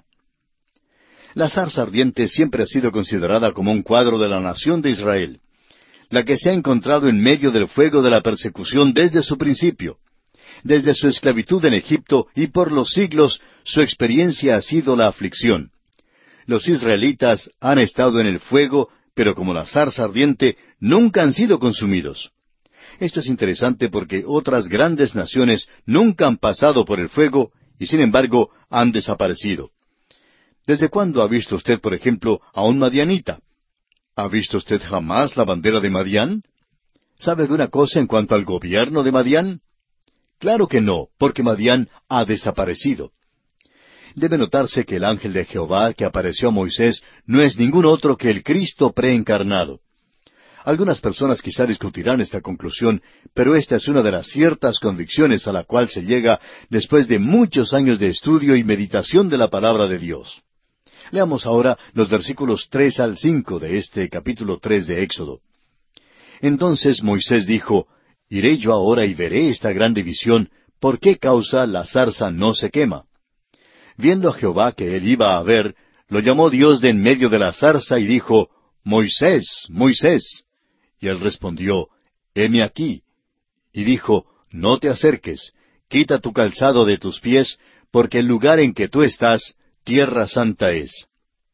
La zarza ardiente siempre ha sido considerada como un cuadro de la nación de Israel, la que se ha encontrado en medio del fuego de la persecución desde su principio. Desde su esclavitud en Egipto y por los siglos, su experiencia ha sido la aflicción. Los israelitas han estado en el fuego, pero como la zarza ardiente, nunca han sido consumidos. Esto es interesante porque otras grandes naciones nunca han pasado por el fuego y sin embargo han desaparecido. ¿Desde cuándo ha visto usted, por ejemplo, a un madianita? ¿Ha visto usted jamás la bandera de Madián? ¿Sabe alguna cosa en cuanto al gobierno de Madián? Claro que no, porque Madián ha desaparecido. Debe notarse que el ángel de Jehová que apareció a Moisés no es ningún otro que el Cristo preencarnado. Algunas personas quizá discutirán esta conclusión, pero esta es una de las ciertas convicciones a la cual se llega después de muchos años de estudio y meditación de la palabra de Dios. Leamos ahora los versículos 3 al 5 de este capítulo 3 de Éxodo. Entonces Moisés dijo, «Iré yo ahora y veré esta grande visión, ¿por qué causa la zarza no se quema?» Viendo a Jehová que él iba a ver, lo llamó Dios de en medio de la zarza y dijo, «Moisés, Moisés». Y él respondió, «Heme aquí». Y dijo, «No te acerques, quita tu calzado de tus pies, porque el lugar en que tú estás, tierra santa es».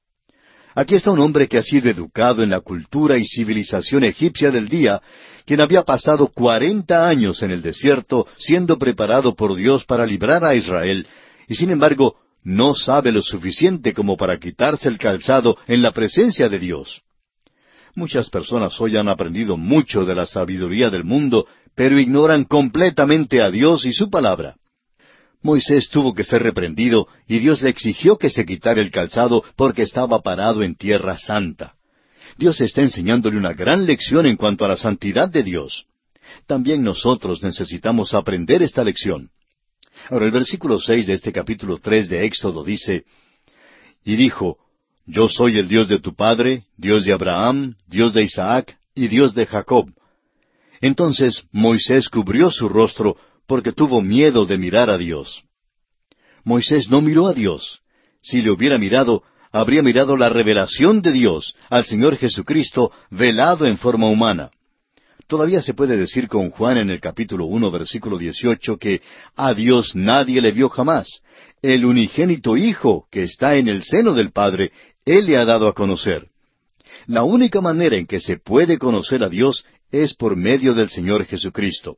Aquí está un hombre que ha sido educado en la cultura y civilización egipcia del día, quien había pasado 40 años en el desierto siendo preparado por Dios para librar a Israel, y sin embargo no sabe lo suficiente como para quitarse el calzado en la presencia de Dios. Muchas personas hoy han aprendido mucho de la sabiduría del mundo, pero ignoran completamente a Dios y su palabra. Moisés tuvo que ser reprendido y Dios le exigió que se quitara el calzado porque estaba parado en tierra santa. Dios está enseñándole una gran lección en cuanto a la santidad de Dios. También nosotros necesitamos aprender esta lección. Ahora el versículo 6 de este capítulo 3 de Éxodo dice, «Y dijo, Yo soy el Dios de tu padre, Dios de Abraham, Dios de Isaac y Dios de Jacob». Entonces Moisés cubrió su rostro porque tuvo miedo de mirar a Dios. Moisés no miró a Dios. Si le hubiera mirado, habría mirado la revelación de Dios, al Señor Jesucristo, velado en forma humana. Todavía se puede decir con Juan en el capítulo 1, versículo 18, que a Dios nadie le vio jamás. El unigénito Hijo, que está en el seno del Padre, Él le ha dado a conocer. La única manera en que se puede conocer a Dios es por medio del Señor Jesucristo.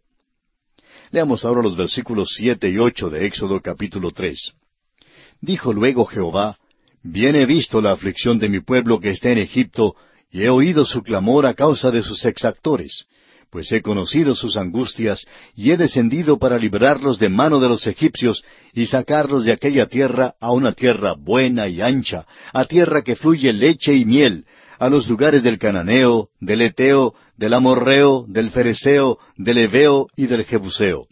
Leamos ahora los versículos 7 y 8 de Éxodo capítulo 3. Dijo luego Jehová, «Bien he visto la aflicción de mi pueblo que está en Egipto, y he oído su clamor a causa de sus exactores, pues he conocido sus angustias, y he descendido para librarlos de mano de los egipcios, y sacarlos de aquella tierra a una tierra buena y ancha, a tierra que fluye leche y miel, a los lugares del Cananeo, del Eteo, del Amorreo, del Fereseo, del Heveo y del Jebuseo».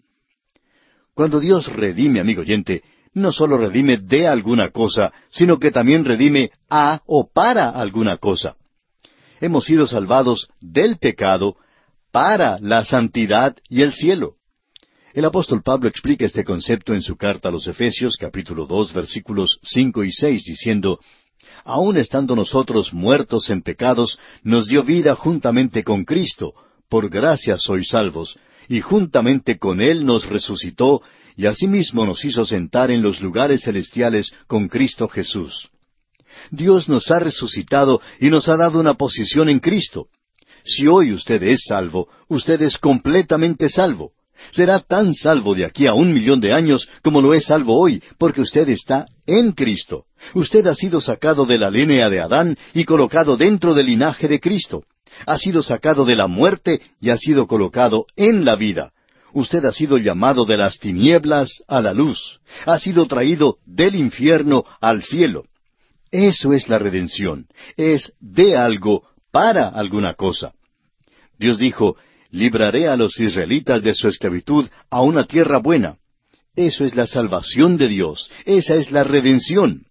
Cuando Dios redime, amigo oyente, no solo redime de alguna cosa, sino que también redime a o para alguna cosa. Hemos sido salvados del pecado para la santidad y el cielo. El apóstol Pablo explica este concepto en su carta a los Efesios, capítulo 2, versículos 5 y 6, diciendo, «Aun estando nosotros muertos en pecados, nos dio vida juntamente con Cristo, por gracia sois salvos, y juntamente con Él nos resucitó, y asimismo nos hizo sentar en los lugares celestiales con Cristo Jesús». Dios nos ha resucitado y nos ha dado una posición en Cristo. Si hoy usted es salvo, usted es completamente salvo. Será tan salvo de aquí a 1,000,000 de años como lo es salvo hoy, porque usted está en Cristo. Usted ha sido sacado de la línea de Adán y colocado dentro del linaje de Cristo. Ha sido sacado de la muerte y ha sido colocado en la vida. Usted ha sido llamado de las tinieblas a la luz. Ha sido traído del infierno al cielo. Eso es la redención. Es de algo para alguna cosa. Dios dijo, «Libraré a los israelitas de su esclavitud a una tierra buena». Eso es la salvación de Dios. Esa es la redención.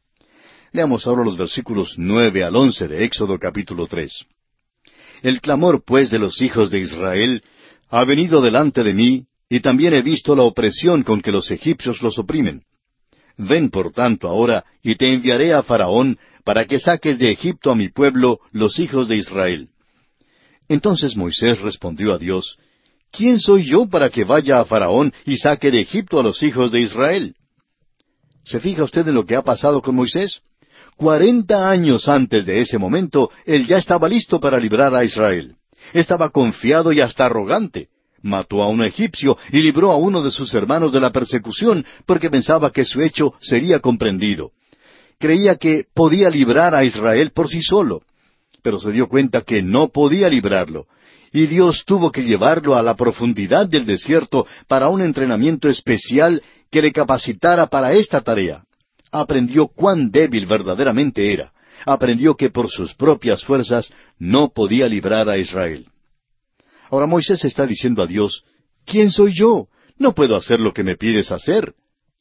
Leamos ahora los versículos 9 al 11 de Éxodo capítulo 3. «El clamor, pues, de los hijos de Israel ha venido delante de mí, y también he visto la opresión con que los egipcios los oprimen. Ven, por tanto, ahora, y te enviaré a Faraón, para que saques de Egipto a mi pueblo, los hijos de Israel». Entonces Moisés respondió a Dios, «¿Quién soy yo para que vaya a Faraón y saque de Egipto a los hijos de Israel?» ¿Se fija usted en lo que ha pasado con Moisés? 40 años antes de ese momento, él ya estaba listo para librar a Israel. Estaba confiado y hasta arrogante. Mató a un egipcio y libró a uno de sus hermanos de la persecución porque pensaba que su hecho sería comprendido. Creía que podía librar a Israel por sí solo, pero se dio cuenta que no podía librarlo. Y Dios tuvo que llevarlo a la profundidad del desierto para un entrenamiento especial que le capacitara para esta tarea. Aprendió cuán débil verdaderamente era. Aprendió que por sus propias fuerzas no podía librar a Israel. Ahora Moisés está diciendo a Dios, ¿quién soy yo? No puedo hacer lo que me pides hacer.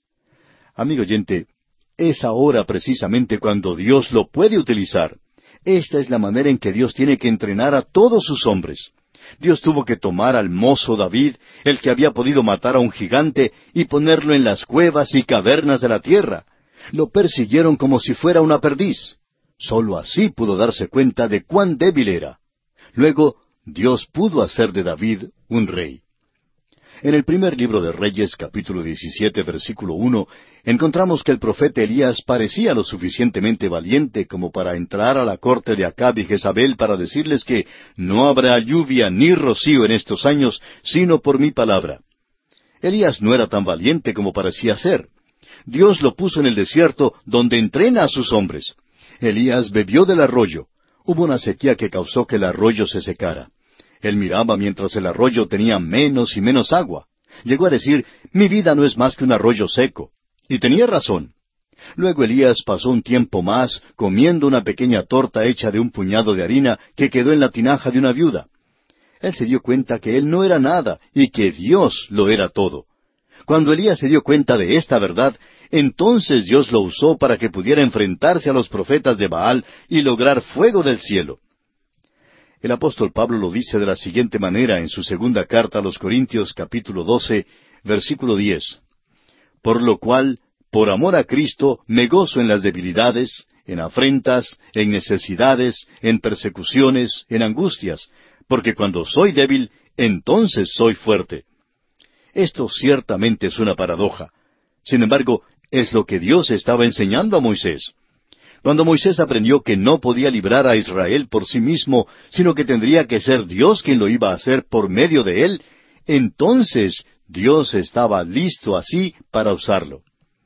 Amigo oyente, es ahora precisamente cuando Dios lo puede utilizar. Esta es la manera en que Dios tiene que entrenar a todos sus hombres. Dios tuvo que tomar al mozo David, el que había podido matar a un gigante, y ponerlo en las cuevas y cavernas de la tierra. Lo persiguieron como si fuera una perdiz. Sólo así pudo darse cuenta de cuán débil era. Luego, Dios pudo hacer de David un rey. En el primer libro de Reyes, capítulo 17, versículo 1, encontramos que el profeta Elías parecía lo suficientemente valiente como para entrar a la corte de Acab y Jezabel para decirles que no habrá lluvia ni rocío en estos años, sino por mi palabra. Elías no era tan valiente como parecía ser. Dios lo puso en el desierto donde entrena a sus hombres. Elías bebió del arroyo. Hubo una sequía que causó que el arroyo se secara. Él miraba mientras el arroyo tenía menos y menos agua. Llegó a decir, mi vida no es más que un arroyo seco. Y tenía razón. Luego Elías pasó un tiempo más comiendo una pequeña torta hecha de un puñado de harina que quedó en la tinaja de una viuda. Él se dio cuenta que él no era nada y que Dios lo era todo. Cuando Elías se dio cuenta de esta verdad, entonces Dios lo usó para que pudiera enfrentarse a los profetas de Baal y lograr fuego del cielo. El apóstol Pablo lo dice de la siguiente manera en su segunda carta a los Corintios, capítulo 12, versículo 10. Por lo cual, por amor a Cristo, me gozo en las debilidades, en afrentas, en necesidades, en persecuciones, en angustias, porque cuando soy débil, entonces soy fuerte. Esto ciertamente es una paradoja. Sin embargo, es lo que Dios estaba enseñando a Moisés. Cuando Moisés aprendió que no podía librar a Israel por sí mismo, sino que tendría que ser Dios quien lo iba a hacer por medio de él, entonces Dios estaba listo así para usarlo.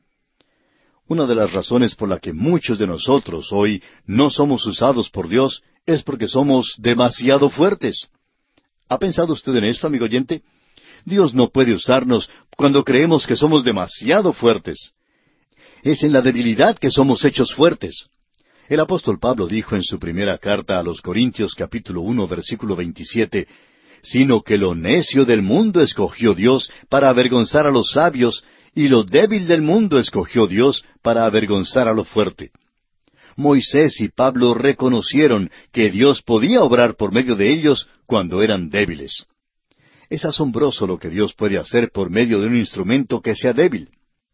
Una de las razones por la que muchos de nosotros hoy no somos usados por Dios es porque somos demasiado fuertes. ¿Ha pensado usted en esto, amigo oyente? Dios no puede usarnos cuando creemos que somos demasiado fuertes. Es en la debilidad que somos hechos fuertes. El apóstol Pablo dijo en su primera carta a los Corintios capítulo 1 versículo 27, sino que lo necio del mundo escogió Dios para avergonzar a los sabios, y lo débil del mundo escogió Dios para avergonzar a lo fuerte. Moisés y Pablo reconocieron que Dios podía obrar por medio de ellos cuando eran débiles. Es asombroso lo que Dios puede hacer por medio de un instrumento que sea débil.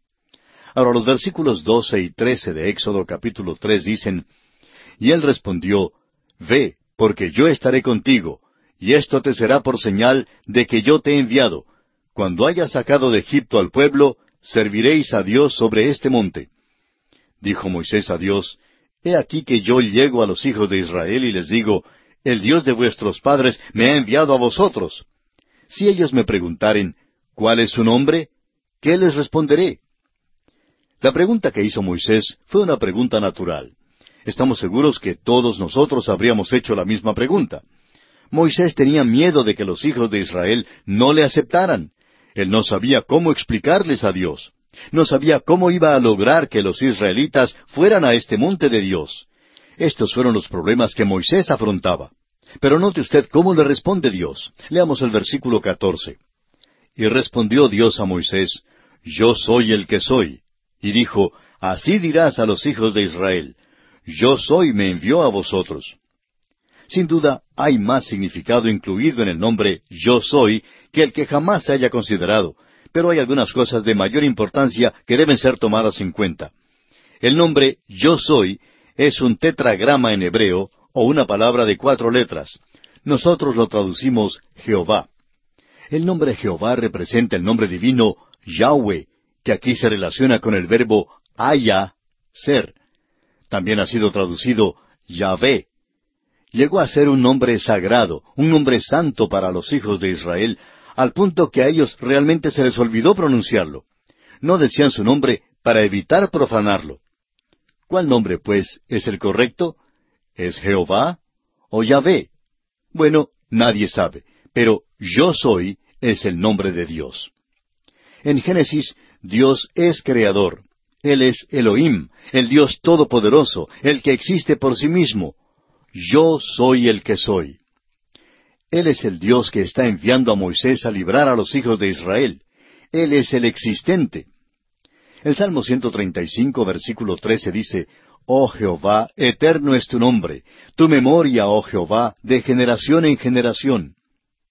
Ahora los versículos 12 y 13 de Éxodo capítulo 3 dicen, y él respondió, ve, porque yo estaré contigo, y esto te será por señal de que yo te he enviado. Cuando hayas sacado de Egipto al pueblo, serviréis a Dios sobre este monte. Dijo Moisés a Dios, he aquí que yo llego a los hijos de Israel y les digo, el Dios de vuestros padres me ha enviado a vosotros. Si ellos me preguntaren, ¿cuál es su nombre?, ¿qué les responderé? La pregunta que hizo Moisés fue una pregunta natural. Estamos seguros que todos nosotros habríamos hecho la misma pregunta. Moisés tenía miedo de que los hijos de Israel no le aceptaran. Él no sabía cómo explicarles a Dios. No sabía cómo iba a lograr que los israelitas fueran a este monte de Dios. Estos fueron los problemas que Moisés afrontaba. Pero note usted cómo le responde Dios. Leamos el versículo 14. Y respondió Dios a Moisés, yo soy el que soy. Y dijo, así dirás a los hijos de Israel, yo soy me envió a vosotros. Sin duda, hay más significado incluido en el nombre yo soy que el que jamás se haya considerado, pero hay algunas cosas de mayor importancia que deben ser tomadas en cuenta. El nombre yo soy es un tetragrama en hebreo, o una palabra de 4 letras. Nosotros lo traducimos Jehová. El nombre Jehová representa el nombre divino Yahweh, que aquí se relaciona con el verbo haya, ser. También ha sido traducido Yahvé. Llegó a ser un nombre sagrado, un nombre santo para los hijos de Israel, al punto que a ellos realmente se les olvidó pronunciarlo. No decían su nombre para evitar profanarlo. ¿Cuál nombre, pues, es el correcto? ¿Es Jehová o Yahvé? Bueno, nadie sabe, pero yo soy es el nombre de Dios. En Génesis, Dios es creador. Él es Elohim, el Dios todopoderoso, el que existe por sí mismo. Yo soy el que soy. Él es el Dios que está enviando a Moisés a librar a los hijos de Israel. Él es el existente. El Salmo 135, versículo 13 dice, Oh Jehová, eterno es tu nombre, tu memoria, oh Jehová, de generación en generación.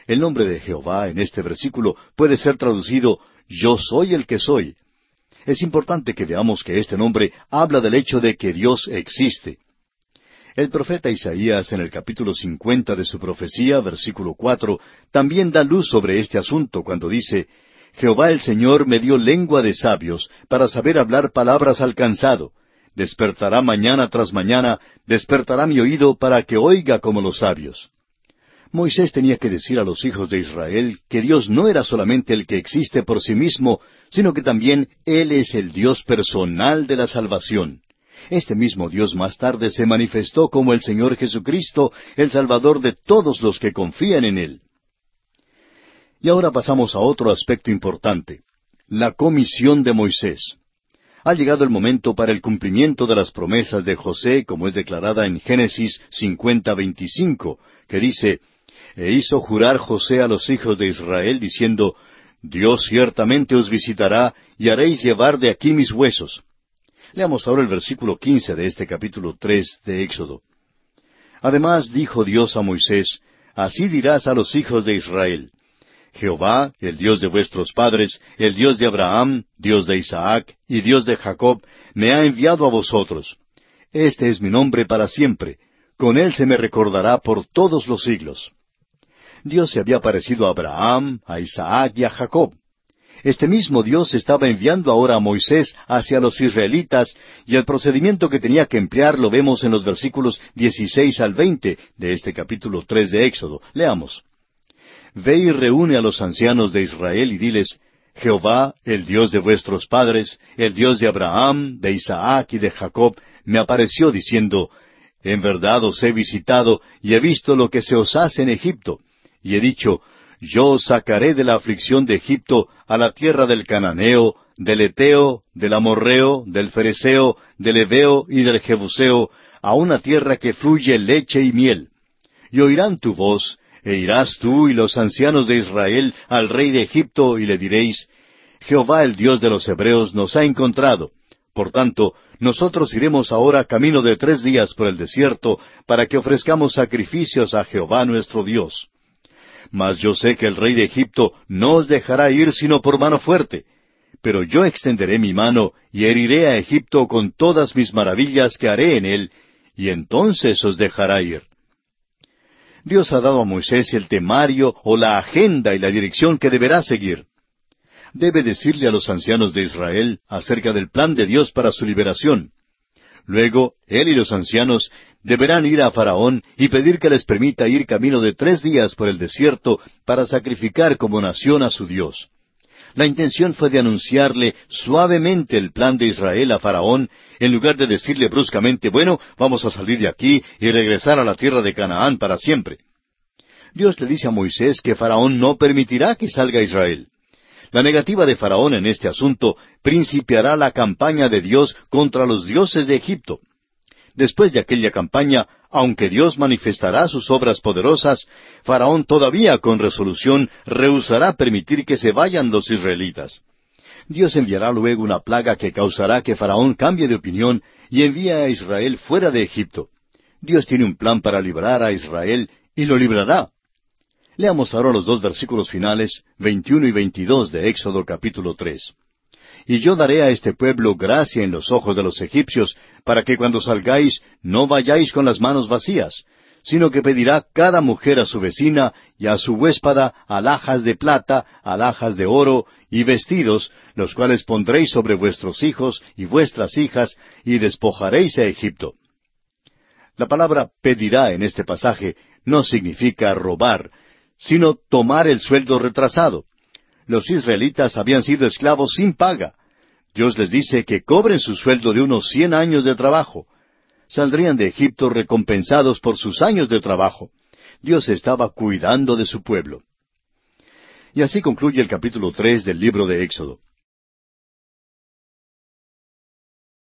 El nombre de Jehová en este versículo puede ser traducido Yo soy el que soy. Es importante que veamos que este nombre habla del hecho de que Dios existe. El profeta Isaías, en el capítulo 50 de su profecía, versículo 4, también da luz sobre este asunto cuando dice, Jehová el Señor me dio lengua de sabios para saber hablar palabras al cansado. Despertará mañana tras mañana, despertará mi oído para que oiga como los sabios. Moisés tenía que decir a los hijos de Israel que Dios no era solamente el que existe por sí mismo, sino que también Él es el Dios personal de la salvación. Este mismo Dios más tarde se manifestó como el Señor Jesucristo, el Salvador de todos los que confían en Él. Y ahora pasamos a otro aspecto importante, la comisión de Moisés. Ha llegado el momento para el cumplimiento de las promesas de José, como es declarada en Génesis 50:25, que dice, E hizo jurar José a los hijos de Israel, diciendo, Dios ciertamente os visitará, y haréis llevar de aquí mis huesos. Leamos ahora el versículo 15 de este capítulo 3 de Éxodo. Además dijo Dios a Moisés, Así dirás a los hijos de Israel, Jehová, el Dios de vuestros padres, el Dios de Abraham, Dios de Isaac y Dios de Jacob, me ha enviado a vosotros. Este es mi nombre para siempre, con él se me recordará por todos los siglos. Dios se había aparecido a Abraham, a Isaac y a Jacob. Este mismo Dios estaba enviando ahora a Moisés hacia los israelitas, y el procedimiento que tenía que emplear lo vemos en los versículos 16 al 20 de este capítulo 3 de Éxodo. Leamos. Ve y reúne a los ancianos de Israel y diles, Jehová, el Dios de vuestros padres, el Dios de Abraham, de Isaac y de Jacob, me apareció diciendo, En verdad os he visitado y he visto lo que se os hace en Egipto, y he dicho, Yo os sacaré de la aflicción de Egipto a la tierra del Cananeo, del Eteo, del Amorreo, del Fereseo, del Heveo y del Jebuseo, a una tierra que fluye leche y miel. Y oirán tu voz, e irás tú y los ancianos de Israel al rey de Egipto, y le diréis, Jehová el Dios de los Hebreos nos ha encontrado. Por tanto, nosotros iremos ahora camino de 3 días por el desierto, para que ofrezcamos sacrificios a Jehová nuestro Dios. Mas yo sé que el rey de Egipto no os dejará ir sino por mano fuerte. Pero yo extenderé mi mano y heriré a Egipto con todas mis maravillas que haré en él, y entonces os dejará ir. Dios ha dado a Moisés el temario o la agenda y la dirección que deberá seguir. Debe decirle a los ancianos de Israel acerca del plan de Dios para su liberación. Luego, él y los ancianos deberán ir a Faraón y pedir que les permita ir camino de 3 días por el desierto para sacrificar como nación a su Dios. La intención fue de anunciarle suavemente el plan de Israel a Faraón, en lugar de decirle bruscamente, bueno, vamos a salir de aquí y regresar a la tierra de Canaán para siempre. Dios le dice a Moisés que Faraón no permitirá que salga Israel. La negativa de Faraón en este asunto principiará la campaña de Dios contra los dioses de Egipto. Después de aquella campaña, aunque Dios manifestará sus obras poderosas, Faraón todavía con resolución rehusará permitir que se vayan los israelitas. Dios enviará luego una plaga que causará que Faraón cambie de opinión y envíe a Israel fuera de Egipto. Dios tiene un plan para librar a Israel y lo librará. Leamos ahora los 2 versículos finales, 21 y 22 de Éxodo capítulo 3. Y yo daré a este pueblo gracia en los ojos de los egipcios, para que cuando salgáis no vayáis con las manos vacías, sino que pedirá cada mujer a su vecina y a su huéspada alhajas de plata, alhajas de oro y vestidos, los cuales pondréis sobre vuestros hijos y vuestras hijas, y despojaréis a Egipto. La palabra pedirá en este pasaje no significa robar, sino tomar el sueldo retrasado. Los israelitas habían sido esclavos sin paga. Dios les dice que cobren su sueldo de unos 100 años de trabajo. Saldrían de Egipto recompensados por sus años de trabajo. Dios estaba cuidando de su pueblo. Y así concluye el capítulo 3 del libro de Éxodo.